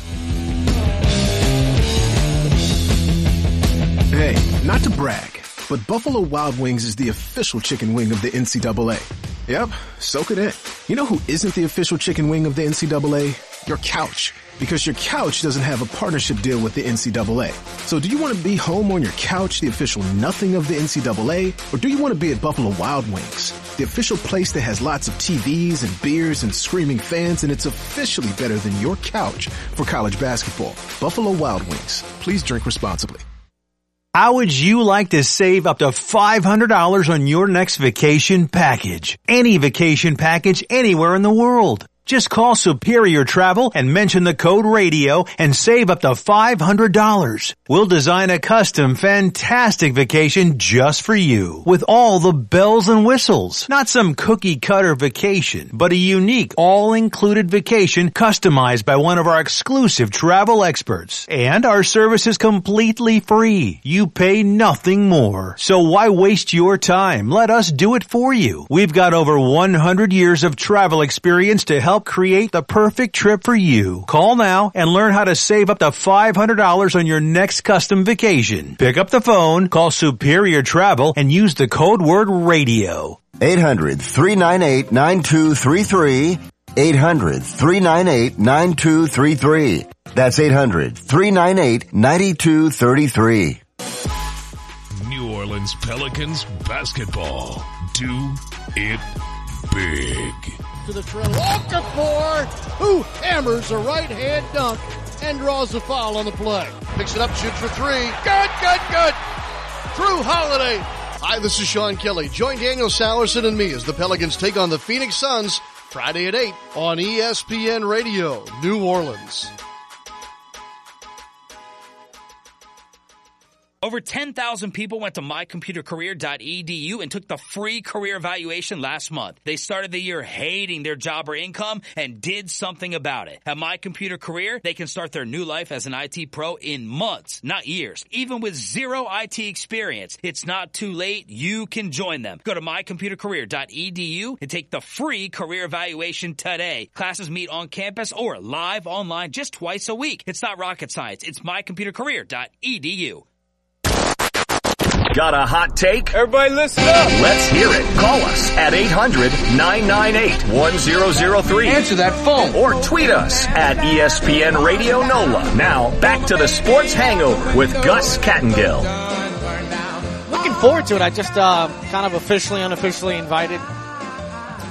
Hey, not to brag, but Buffalo Wild Wings is the official chicken wing of the N C double A. Yep, soak it in. You know who isn't the official chicken wing of the N C double A? Your couch. Because your couch doesn't have a partnership deal with the N C double A. So do you want to be home on your couch, the official nothing of the N C double A? Or do you want to be at Buffalo Wild Wings, the official place that has lots of T Vs and beers and screaming fans, and it's officially better than your couch for college basketball? Buffalo Wild Wings. Please drink responsibly. How would you like to save up to five hundred dollars on your next vacation package? Any vacation package anywhere in the world. Just call Superior Travel and mention the code radio and save up to five hundred dollars. We'll design a custom, fantastic vacation just for you with all the bells and whistles. Not some cookie-cutter vacation, but a unique, all-included vacation customized by one of our exclusive travel experts. And our service is completely free. You pay nothing more. So why waste your time? Let us do it for you. We've got over one hundred years of travel experience to help create the perfect trip for you. Call now and learn how to save up to five hundred dollars on your next custom vacation. Pick up the phone, call Superior Travel, and use the code word radio. eight hundred, three nine eight, nine two three three. eight hundred, three nine eight, nine two three three. That's eight hundred, three nine eight, nine two three three. New Orleans Pelicans basketball. Do it big. To the trail, Okafor, who hammers a right-hand dunk and draws the foul on the play. Picks it up, shoots for three. Good, good, good. Drew Holiday. Hi, this is Sean Kelly. Join Daniel Salerson and me as the Pelicans take on the Phoenix Suns Friday at eight on E S P N Radio, New Orleans. Over ten thousand people went to my computer career dot e d u and took the free career evaluation last month. They started the year hating their job or income and did something about it. At MyComputerCareer, they can start their new life as an I T pro in months, not years. Even with zero I T experience, it's not too late. You can join them. Go to my computer career dot e d u and take the free career evaluation today. Classes meet on campus or live online just twice a week. It's not rocket science. It's my computer career dot e d u. Got a hot take? Everybody listen up. Let's hear it. Call us at eight hundred, nine nine eight, one zero zero three. Answer that phone. Or tweet us at E S P N Radio NOLA. Now, back to the Sports Hangover with Gus Kattengill. Looking forward to it. I just uh, kind of officially, unofficially invited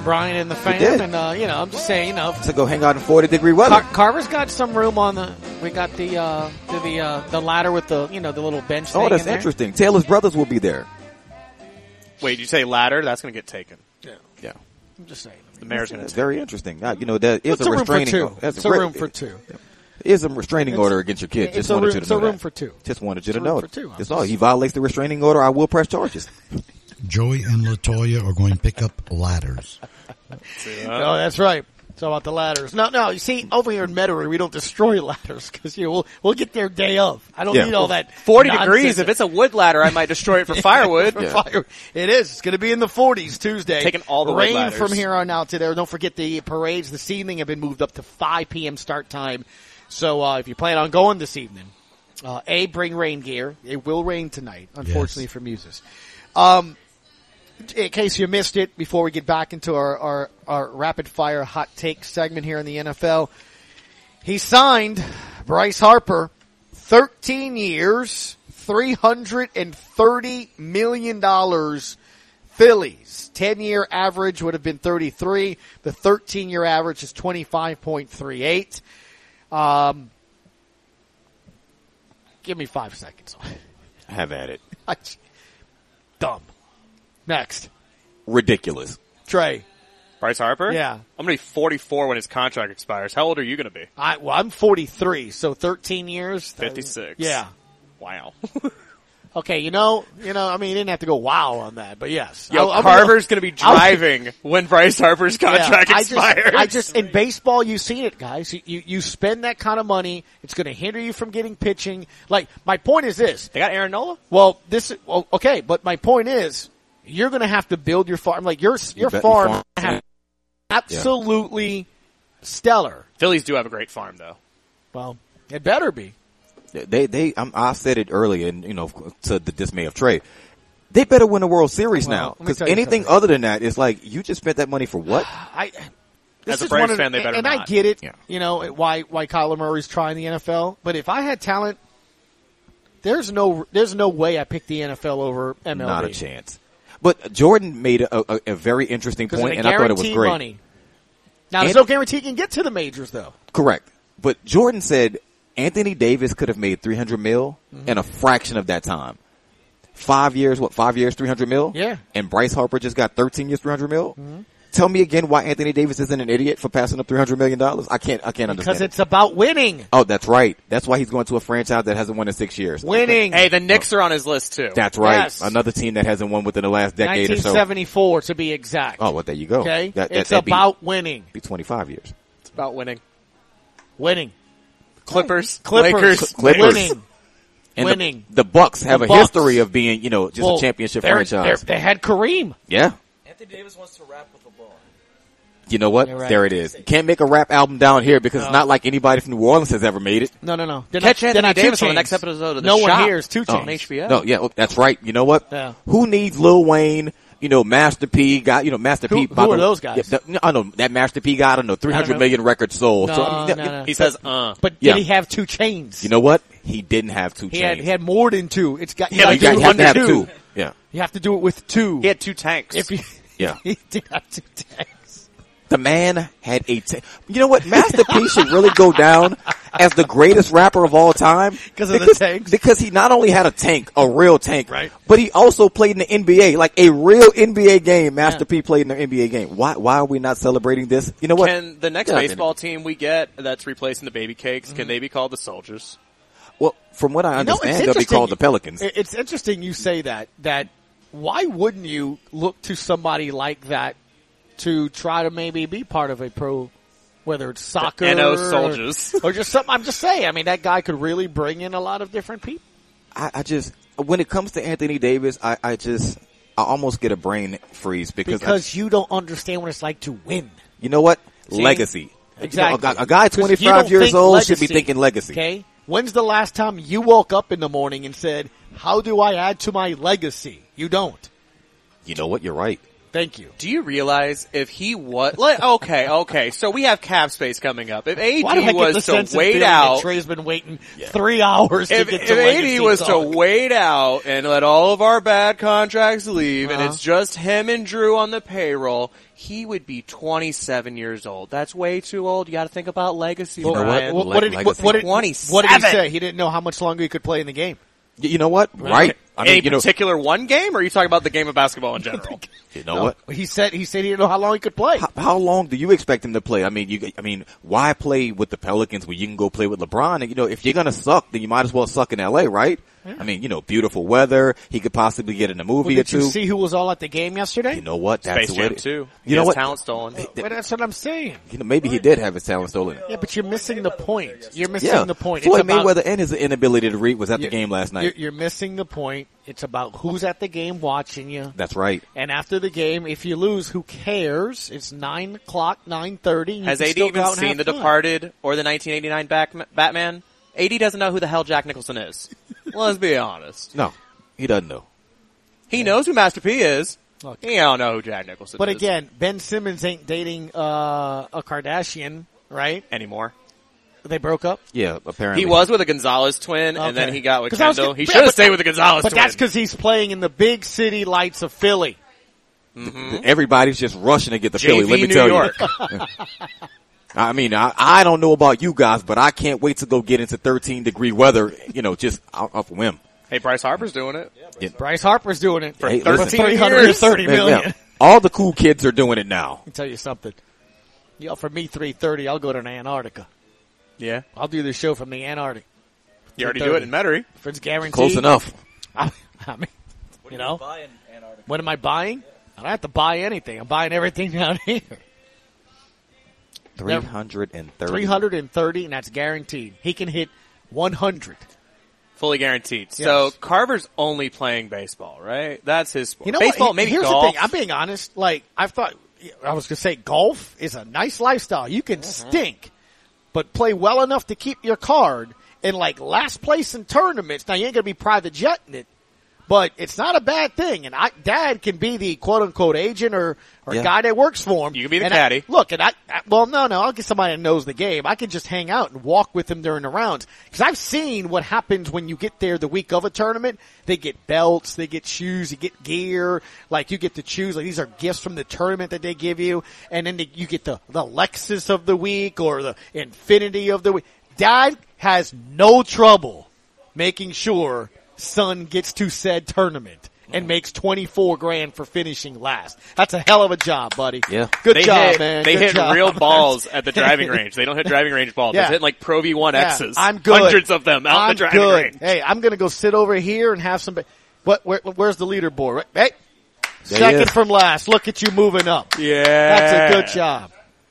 Brian and the fam, did. and uh, you know, I'm just saying, you know, To go hang out in forty degree weather. Car- Carver's got some room on the. We got the uh, the the, uh, the ladder with the you know the little bench. Oh, thing that's in there. interesting. Taylor's brothers will be there. Wait, you say ladder? That's going to get taken. Yeah. Yeah. I'm just saying. The mayor's going to It's take very interesting. Uh, you know, there is It's a a room for restraining. two. That's It's a re- room for two. Is a restraining It's- order against your kid. it's Just a wanted room- you to it's a know room that. for two. Just wanted you It's to a room know. for two. That's all. He violates the restraining order. I will press charges. Joey and LaToya are going to pick up ladders. No, that's right. It's all about the ladders. No, no. You see, over here in Metairie, we don't destroy ladders because you know we'll we'll get there day of. I don't Yeah. need all that. forty nonsense. degrees. If it's a wood ladder, I might destroy it for firewood. For fire. It is. It's going to be in the forties Tuesday. Taking all the wood rain ladders. from here on out today. Don't forget the parades this evening have been moved up to five p.m. start time. So uh, if you plan on going this evening, uh, A, bring rain gear. It will rain tonight, unfortunately Yes. for Muses. Um, in case you missed it, before we get back into our, our, our rapid fire hot take segment here in the N F L, he signed Bryce Harper, thirteen years, three hundred thirty million dollars. Phillies. ten-year average would have been thirty-three. The thirteen-year average is twenty-five point three eight. Um, give me five seconds. Have at it. Dumb. Next. Ridiculous. Trey. Bryce Harper? Yeah. I'm going to be forty-four when his contract expires. How old are you going to be? I, well, I'm forty-three, so thirteen years. fifty-six. Yeah. Wow. Okay, you know, you know, I mean, you didn't have to go wow on that, but yes. Yo, I'll- I'm Carver's going to be I'll- driving when Bryce Harper's contract Yeah, I expires. Just, I just, in baseball, you see it, guys. You, you, you spend that kind of money, it's going to hinder you from getting pitching. Like, my point is this. They got Aaron Nola? Well, this, well, okay, but my point is, you're going to have to build your farm. Like, your, your bet your farm, farm- have absolutely stellar. Phillies do have a great farm, though. Well, it better be. They, they, um, I said it earlier, and you know, to the dismay of Trey, they better win the World Series Well, now. let me Because tell you anything something. other than that is like, you just spent that money for what? I, As a is Braves one of- fan, they better and I not. get it, Yeah. you know, why, why Kyler Murray's trying the N F L. But if I had talent, there's no, there's no way I pick the N F L over M L B. Not a chance. But Jordan made a, a, a very interesting Because point, of and the I thought it was guaranteed great. money. Now, there's And- no guarantee he can get to the majors, though. Correct. But Jordan said Anthony Davis could have made three hundred mil Mm-hmm. in a fraction of that time. Five years, what, five years, three hundred mil? Yeah. And Bryce Harper just got thirteen years, three hundred mil? Mm-hmm. Tell me again why Anthony Davis isn't an idiot for passing up three hundred million dollars? I can't, I can't Because understand. it's about winning. it. Oh, that's right. That's why he's going to a franchise that hasn't won in six years. Winning. Hey, the Knicks are on his list, too. That's right. Yes. Another team that hasn't won within the last decade or so. nineteen seventy-four to be exact. Oh, well, there you go. Okay? That, that, it's that'd be- about winning. Be twenty-five years. It's about winning. Winning. Clippers, Clippers. Lakers. Clippers. Winning. And Winning. The, the Bucks have The a Bucks. history of being, you know, just Well, a championship they're- franchise. they're- They had Kareem. Yeah. Anthony Davis wants to rap with the ball. You know what? You're right. There it is. You can't make a rap album down here because it's No. not like anybody from New Orleans has ever made it. No, no, no. They're Catch not, Anthony they're not Davis two on the chains. next episode of The No one Shop hears two Oh. chains. on H B O. No, yeah, oh, that's right. You know what? Yeah. Who needs Lil Wayne? You know, Master P got, you know, Master Who- P. who by are the- those guys? Yeah, that- I know that Master P got, I don't know, three hundred million records sold. No, so, I mean, no, yeah, no. He says, uh. But Yeah. did he have two chains? You know what? He didn't have two he chains. had, he had more than two. It's got, He had you like gotta you do have it to have with two. Yeah. You have to do it with two. He had two tanks. If you, Yeah. he did have two tanks. The man had a tank. You know what? Master P should really go down as the greatest rapper of all time. Because of the tanks? Because he not only had a tank, a real tank, Right. but he also played in the N B A, like a real N B A game. Master P played in the N B A game. Why, why are we not celebrating this? You know what? Can the next Yeah, baseball team we get that's replacing the Baby Cakes, can they be called the Soldiers? Well, from what I You know, it's understand, they'll be interesting- called the Pelicans. it- It's interesting you say that, that why wouldn't you look to somebody like that to try to maybe be part of a pro, whether it's soccer N O or, Soldiers. or just something. I'm just saying, I mean, that guy could really bring in a lot of different people. I, I just, when it comes to Anthony Davis, I, I just, I almost get a brain freeze because, Because I, you don't understand what it's like to win. you know what? See? Legacy. Exactly. You know, a, guy- a guy 'Cause you twenty-five don't years think old should be legacy, thinking legacy. Okay? When's the last time you woke up in the morning and said, how do I add to my legacy? You don't. You know what? You're right. Thank you. Do you realize if he was like, okay, okay, so we have cap space coming up. If A Why do I D get was the to sense and wait feeling out, that Trey's been waiting three hours if, to get if to A D legacy was talk. to wait out and let all of our bad contracts leave, Uh-huh. and it's just him and Drew on the payroll, he would be twenty-seven years old. That's way too old. You got to think about legacy. Well, Brian. what, what, did, what, what, did, what did he twenty-seven. say? He didn't know how much longer he could play in the game. You know what? Right. I mean, Any you know, particular one game, or are you talking about the game of basketball in general? you know No, what? He said he said he didn't know how long he could play. How, how long do you expect him to play? I mean, you. I mean, why play with the Pelicans when you can go play with LeBron? And you know, if you're gonna suck, then you might as well suck in L A, right? Yeah. I mean, you know, beautiful weather. He could possibly get in a movie Well, or did you two. see who was all at the game yesterday? You know what? That's Space what Jam it- two. You know His what? talent stolen. Well, that's what I'm saying. You know, maybe he did have his talent stolen. Yeah, but you're missing the point. You're missing Yeah, the point. Floyd It's about, Mayweather and his inability to read was at the You're- game last night. You're, you're missing the point. It's about who's at the game watching you. That's right. And after the game, if you lose, who cares? It's nine o'clock, nine thirty. Has A D even seen The Departed or the nineteen eighty-nine Back- Batman? A D doesn't know who the hell Jack Nicholson is. Let's be honest. No, he doesn't know. He knows who Master P is. Look. He don't know who Jack Nicholson But is. again, Ben Simmons ain't dating uh, a Kardashian, right? Anymore. They broke up? Yeah, apparently. He was with a Gonzalez twin, Okay. and then he got with 'Cause I was Kendall. gonna- He yeah, should have but stayed that- with the Gonzalez But twin. that's because he's playing in the big city lights of Philly. Mm-hmm. Everybody's just rushing to get to J V Philly. Let me New tell York. you. I mean, I, I don't know about you guys, but I can't wait to go get into thirteen degree weather. You know, just off, off a whim. Hey, Bryce Harper's doing it. Yeah. Bryce Harper's doing it for Hey, listen. three hundred thirty million. Yeah, all the cool kids are doing it now. Let me tell you something. You offer me three thirty, I'll go to Antarctica. Yeah. I'll do this show from the Antarctic. You already do it in Metairie. If it's guaranteed. Close enough. I, I mean, you know, what am I buying? I don't have to buy anything. I'm buying everything down here. Three hundred and thirty. three hundred thirty, and that's guaranteed. He can hit one hundred. Fully guaranteed. Yes. So Carver's only playing baseball, right? That's his sport. You know baseball, what? maybe Here's golf. the thing. I'm being honest. Like, I thought, I was going to say golf is a nice lifestyle. You can stink, but play well enough to keep your card in like last place in tournaments. Now you ain't going to be private jetting it, but it's not a bad thing. And I, Dad can be the quote unquote agent or, or Yeah. guy that works for him. You can be the And I- caddy. look, and I, I, well, no, no, I'll get somebody that knows the game. I can just hang out and walk with him during the rounds. Cause I've seen what happens when you get there the week of a tournament. They get belts, they get shoes, you get gear, like you get to choose, like these are gifts from the tournament that they give you. And then they, you get the, the Lexus of the week or the Infinity of the week. Dad has no trouble making sure son gets to said tournament and makes twenty-four grand for finishing last. That's a hell of a job, buddy. Yeah. Good they job, hit, man. They Good hit job. real balls at the driving range. They don't hit driving range balls. Yeah. They're hitting like Pro V one Yeah, X's. I'm good. Hundreds of them out I'm the driving good. range. Hey, I'm gonna go sit over here and have some. What? Where, where's the leaderboard? Hey, There he second is. from last. Look at you moving up. Yeah. That's a good job.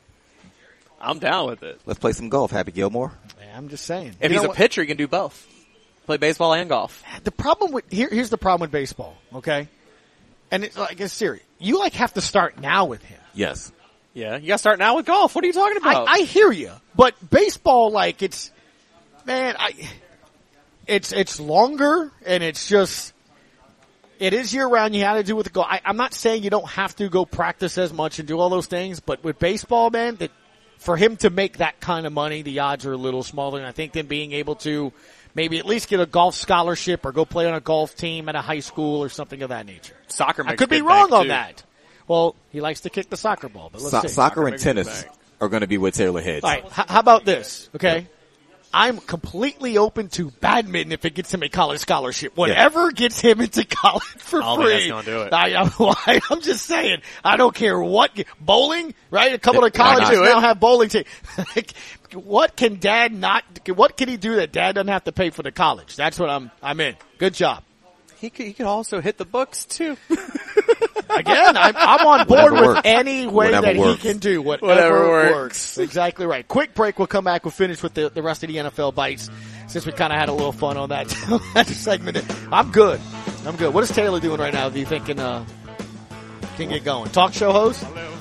I'm down with it. Let's play some golf, Happy Gilmore. Man, I'm just saying. If You he's know a what? pitcher, he can do both. Play baseball and golf. The problem with here, here's the problem with baseball. Okay, and it's like it's serious. You like have to start now with him. Yes. Yeah, you got to start now with golf. What are you talking about? I, I hear you, but baseball, like it's, man, I, it's it's longer and it's just, it is year round. You had to do with the goal. I, I'm not saying you don't have to go practice as much and do all those things, but with baseball, man, that for him to make that kind of money, the odds are a little smaller. And I think than being able to maybe at least get a golf scholarship or go play on a golf team at a high school or something of that nature. Soccer. I Makes could be good wrong bank, on too. that. Well, he likes to kick the soccer ball, but let's So- see. soccer and tennis are going to be with Taylor Heads. All right, h- how about this? Okay, I'm completely open to badminton if it gets him a college scholarship. Whatever gets him into college for I don't think free. that's gonna do it. I, I, I'm just saying. I don't care what bowling. Right, a couple of Yeah, why colleges not? now have bowling teams. What can Dad not? What can he do that Dad doesn't have to pay for the college? That's what I'm. I'm in. Good job. He could, he could also hit the books too. Again, I'm, I'm on board Whatever with works. any way Whatever that works. he can do. Whatever, Whatever works. works. Exactly right. Quick break. We'll come back. We'll finish with the, the rest of the N F L bites since we kind of had a little fun on that, that segment. I'm good. I'm good. What is Taylor doing right now? Do you think can, uh, can get going? Talk show host?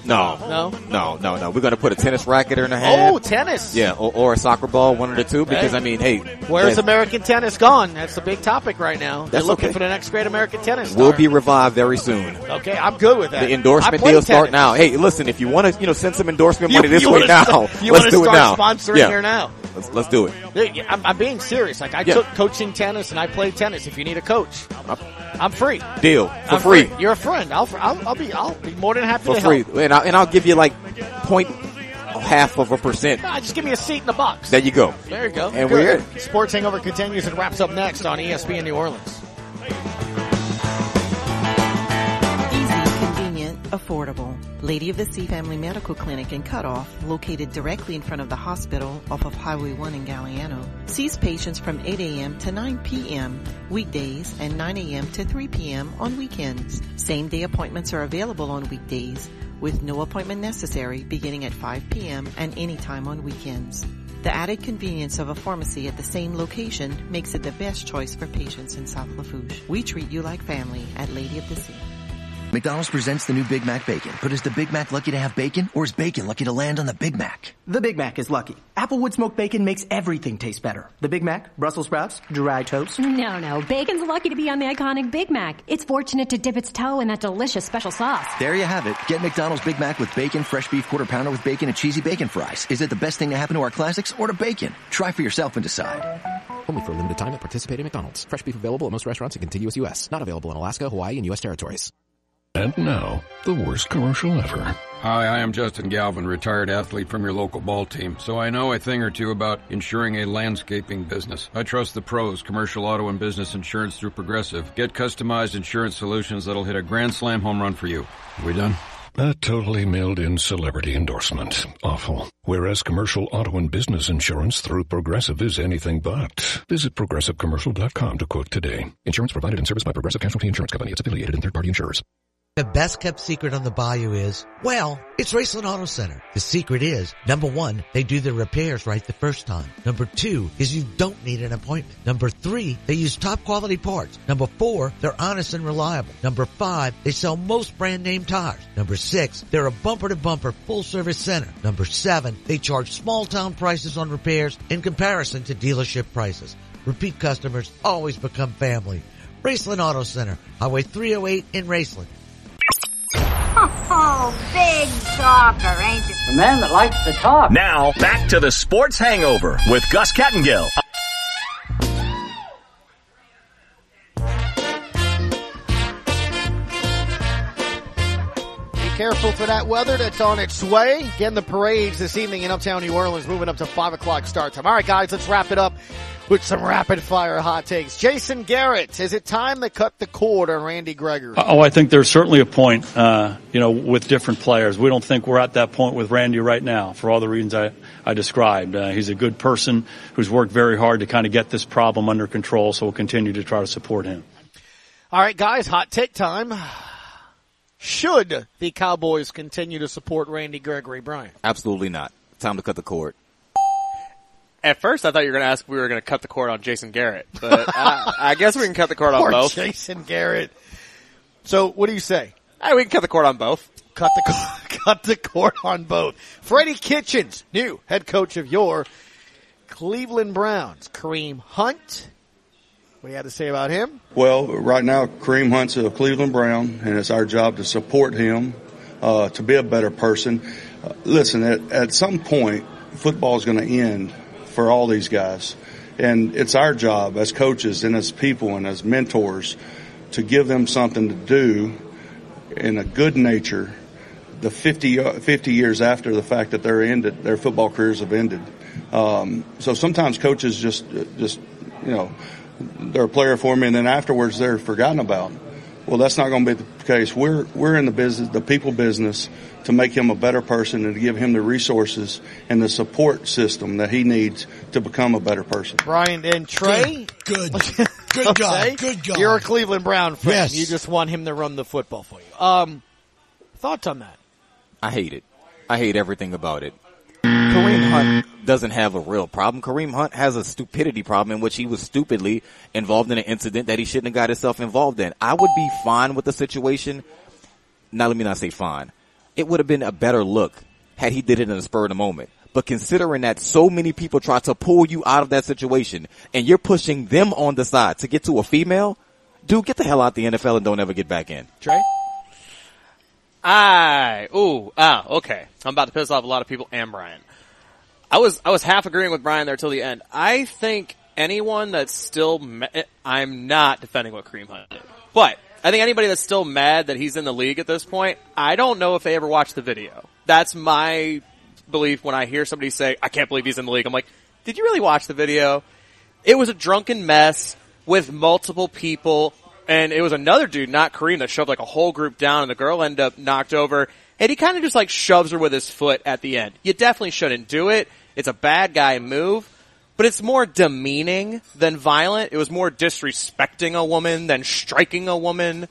No. No? No, no, no. We're going to put a tennis racket in her hand. Oh, tennis. Yeah, or, or a soccer ball, one of the two, because, Hey. I mean, hey. Where's that- American tennis gone? That's the big topic right now. They're That's looking okay. for the next great American tennis star. We'll be revived very soon. Okay, I'm good with that. The I endorsement play deals start tennis. now. Hey, listen, if you want to, you know, send some endorsement You- money this you way wanna now, start- you let's wanna do it start now. sponsoring yeah. here now. Let's, let's do it. Dude, I'm, I'm being serious. Like, I Yeah. took coaching tennis and I played tennis. If you need a coach, I'm free. Deal. For I'm free. You're a friend. I'll, I'll, I'll be, I'll be more than happy For to free. help. And, I, and I'll give you like point half of a percent. Nah, just give me a seat in the box. There you go. There you go. And Good. we're Sports Hangover continues and wraps up next on E S P N New Orleans. Convenient, affordable. Lady of the Sea Family Medical Clinic in Cutoff, located directly in front of the hospital off of Highway one in Galliano, sees patients from eight a.m. to nine p.m. weekdays and nine a.m. to three p.m. on weekends. Same-day appointments are available on weekdays with no appointment necessary beginning at five p.m. and anytime on weekends. The added convenience of a pharmacy at the same location makes it the best choice for patients in South Lafourche. We treat you like family at Lady of the Sea. McDonald's presents the new Big Mac Bacon. But is the Big Mac lucky to have bacon, or is bacon lucky to land on the Big Mac? The Big Mac is lucky. Applewood smoked bacon makes everything taste better. The Big Mac, Brussels sprouts, dry toast. No, no. Bacon's lucky to be on the iconic Big Mac. It's fortunate to dip its toe in that delicious special sauce. There you have it. Get McDonald's Big Mac with bacon, fresh beef quarter pounder with bacon, and cheesy bacon fries. Is it the best thing to happen to our classics, or to bacon? Try for yourself and decide. Only for a limited time at participating McDonald's. Fresh beef available at most restaurants in contiguous U S. Not available in Alaska, Hawaii, and U S territories. And now, the worst commercial ever. Hi, I am Justin Galvin, retired athlete from your local ball team, so I know a thing or two about insuring a landscaping business. I trust the pros, commercial auto and business insurance through Progressive. Get customized insurance solutions that'll hit a grand slam home run for you. Are we done? A totally mailed-in celebrity endorsement. Awful. Whereas commercial auto and business insurance through Progressive is anything but. Visit progressive commercial dot com to quote today. Insurance provided and serviced by Progressive Casualty Insurance Company. Its affiliated and third-party insurers. The best kept secret on the bayou is, well, it's Raceland Auto Center. The secret is, number one, they do their repairs right the first time. Number two is you don't need an appointment. Number three, they use top quality parts. Number four, they're honest and reliable. Number five, they sell most brand name tires. Number six, they're a bumper to bumper full service center. Number seven, they charge small town prices on repairs in comparison to dealership prices. Repeat customers always become family. Raceland Auto Center, Highway three oh eight in Raceland. Oh, big talker, ain't you? The man that likes to talk. Now, back to the Sports Hangover with Gus Kattengill. Be careful for that weather that's on its way. Again, the parades this evening in Uptown New Orleans moving up to five o'clock start time. All right, guys, let's wrap it up with some rapid-fire hot takes. Jason Garrett, is it time to cut the cord on Randy Gregory? Oh, I think there's certainly a point, uh, you know, with different players. We don't think we're at that point with Randy right now for all the reasons I, I described. Uh, he's a good person who's worked very hard to kind of get this problem under control, so we'll continue to try to support him. All right, guys, hot take time. Should the Cowboys continue to support Randy Gregory, Brian? Absolutely not. Time to cut the cord. At first, I thought you were going to ask if we were going to cut the cord on Jason Garrett, but I, I guess we can cut the cord on Poor both. Jason Garrett. So, what do you say? Hey, we can cut the cord on both. Cut the cut the cord on both. Freddie Kitchens, new head coach of your Cleveland Browns. Kareem Hunt. What do you have to say about him? Well, right now, Kareem Hunt's a Cleveland Brown, and it's our job to support him, uh, to be a better person. Uh, listen, at, at some point, football is going to end for all these guys. And it's our job as coaches and as people and as mentors to give them something to do in a good nature the fifty, fifty years after the fact that they're ended, their football careers have ended. Um, so sometimes coaches just, just, you know, they're a player for me and then afterwards they're forgotten about. Well, that's not going to be the case. We're, we're in the business, the people business, to make him a better person and to give him the resources and the support system that he needs to become a better person. Brian and Trey. Good. Good, good Okay. God. Good God. You're a Cleveland Brown fan. Yes. You just want him to run the football for you. Um, thoughts on that? I hate it. I hate everything about it. Kareem Hunt doesn't have a real problem. Kareem Hunt has a stupidity problem in which he was stupidly involved in an incident that he shouldn't have got himself involved in. I would be fine with the situation. Now, let me not say fine. it would have been a better look had he did it in the spur of the moment. But considering that so many people try to pull you out of that situation and you're pushing them on the side to get to a female, dude, get the hell out the N F L and don't ever get back in. Trey? I, ooh, ah, okay. I'm about to piss off a lot of people and Brian. I was, I was half agreeing with Brian there till the end. I think anyone that's still, ma- I'm not defending what Kareem Hunt did, but I think anybody that's still mad that he's in the league at this point, I don't know if they ever watched the video. That's my belief when I hear somebody say, I can't believe he's in the league. I'm like, did you really watch the video? It was a drunken mess with multiple people, and it was another dude, not Kareem, that shoved like a whole group down, and the girl ended up knocked over, and he kind of just like shoves her with his foot at the end. You definitely shouldn't do it. It's a bad guy move, but it's more demeaning than violent. It was more disrespecting a woman than striking a woman.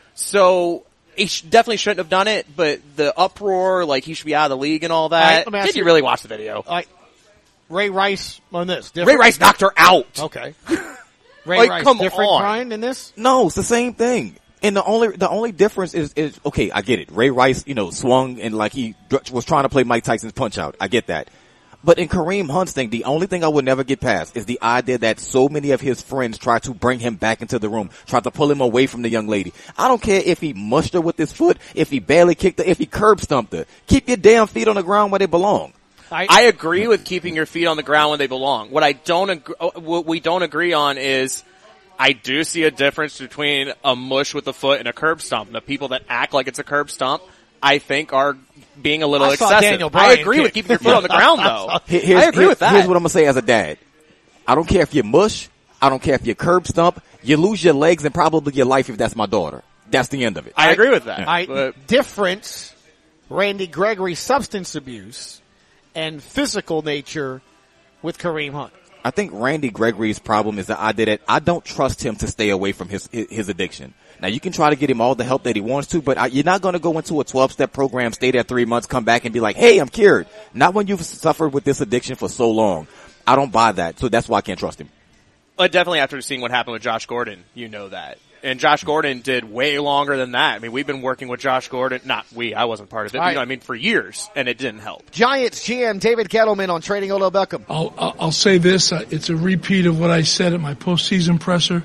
So he sh- definitely shouldn't have done it, but the uproar, like he should be out of the league and all that. Right, did you, you really watch the video? I, Ray Rice on this. Different? Ray Rice knocked her out. Okay. Ray like, Rice come different, on. Brian, in this? No, it's the same thing. And the only, the only difference is, is, okay, I get it. Ray Rice, you know, swung and like he was trying to play Mike Tyson's Punch Out. I get that. But in Kareem Hunt's thing, the only thing I would never get past is the idea that so many of his friends tried to bring him back into the room, tried to pull him away from the young lady. I don't care if he mushed her with his foot, if he barely kicked her, if he curb stomped her. Keep your damn feet on the ground where they belong. I, I agree with keeping your feet on the ground when they belong. What I don't agree, what we don't agree on is I do see a difference between a mush with a foot and a curb stomp. The people that act like it's a curb stomp, I think, are being a little I saw excessive. Daniel I Bryan agree kick. with keeping your foot on the ground, though. Here's, I agree here, with that. Here's what I'm going to say as a dad. I don't care if you mush. I don't care if you curb stomp. You lose your legs and probably your life if that's my daughter. That's the end of it. I agree with that. I, but difference, Randy Gregory substance abuse and physical nature with Kareem Hunt. I think Randy Gregory's problem is the idea that I don't trust him to stay away from his his addiction. Now, you can try to get him all the help that he wants to, but you're not going to go into a twelve-step program, stay there three months, come back and be like, hey, I'm cured. Not when you've suffered with this addiction for so long. I don't buy that, so that's why I can't trust him. But definitely after seeing what happened with Josh Gordon, you know that. And Josh Gordon did way longer than that. I mean, we've been working with Josh Gordon. Not we, I wasn't part of it. But, you know, I mean, for years, and it didn't help. Giants G M David Gettleman on trading Odell Beckham. I'll, I'll say this. Uh, it's a repeat of what I said at my postseason presser.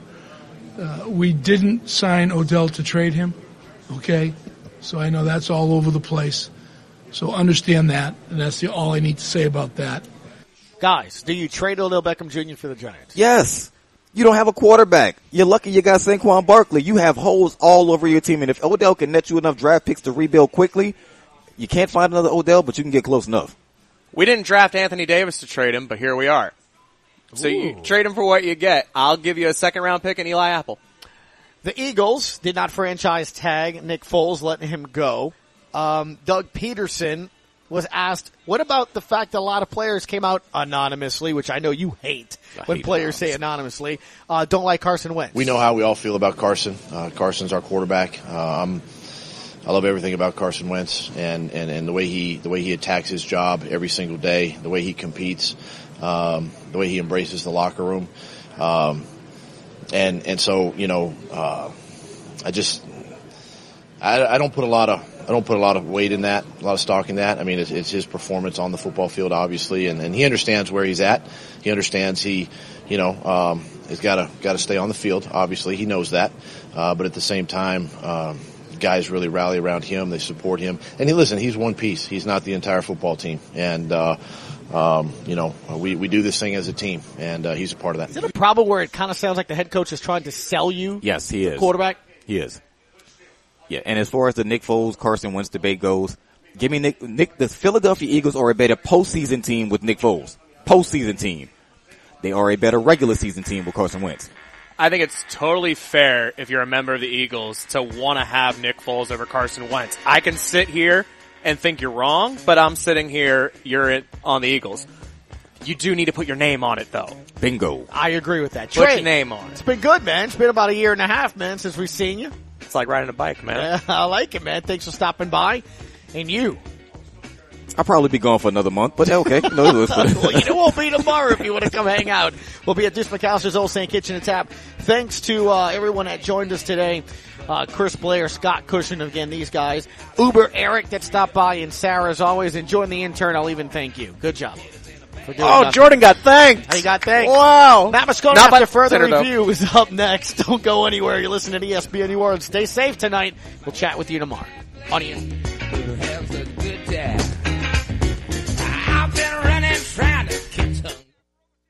Uh, we didn't sign Odell to trade him, okay? So I know that's all over the place. So understand that, and that's the, all I need to say about that. Guys, do you trade Odell Beckham Junior for the Giants? Yes. You don't have a quarterback. You're lucky you got Saquon Barkley. You have holes all over your team, and if Odell can net you enough draft picks to rebuild quickly, you can't find another Odell, but you can get close enough. We didn't draft Anthony Davis to trade him, but here we are. So Ooh. you trade him for what you get. I'll give you a second round pick and Eli Apple. The Eagles did not franchise tag Nick Foles, letting him go. Um, Doug Peterson was asked, what about the fact that a lot of players came out anonymously, which I know you hate I when hate players say anonymously, uh, don't like Carson Wentz. We know how we all feel about Carson. Uh, Carson's our quarterback. Uh, I'm, I love everything about Carson Wentz and, and, and the way he, the way he attacks his job every single day, the way he competes, um, the way he embraces the locker room. Um, and, and so, you know, uh, I just, I, I don't put a lot of, I don't put a lot of weight in that, a lot of stock in that. I mean, it's, it's his performance on the football field, obviously, and, and he understands where he's at. He understands he, you know, um, has got to got to stay on the field. Obviously, he knows that. Uh, but at the same time, um, guys really rally around him. They support him. And he, listen, he's one piece. He's not the entire football team. And uh, um, you know, we we do this thing as a team, and uh, he's a part of that. Is it a problem where it kind of sounds like the head coach is trying to sell you? Yes, he is. Quarterback. He is. Yeah, and as far as the Nick Foles, Carson Wentz debate goes, give me Nick, Nick, the Philadelphia Eagles are a better postseason team with Nick Foles. Postseason team. They are a better regular season team with Carson Wentz. I think it's totally fair if you're a member of the Eagles to want to have Nick Foles over Carson Wentz. I can sit here and think you're wrong, but I'm sitting here, you're in, on the Eagles. You do need to put your name on it, though. Bingo. I agree with that. Put Trey, your name on it. It's been good, man. It's been about a year and a half, man, since we've seen you. It's like riding a bike, man. Yeah, I like it, man. Thanks for stopping by. And you. I'll probably be gone for another month, but okay. No, well, you know, we'll be tomorrow if you want to come hang out. We'll be at Deuce McAllister's Old Saint Kitchen and Tap. Thanks to uh, everyone that joined us today. uh, Chris Blair, Scott Cushion, again, these guys. Uber Eric that stopped by, and Sarah, as always, and join the intern. I'll even thank you. Good job. Oh, nothing. Jordan got thanked. He got thanked. Wow. Matt Moscona Not after by further Center, review is up next. Don't go anywhere. You're listening to E S P N New Orleans. Stay safe tonight. We'll chat with you tomorrow on E S P N.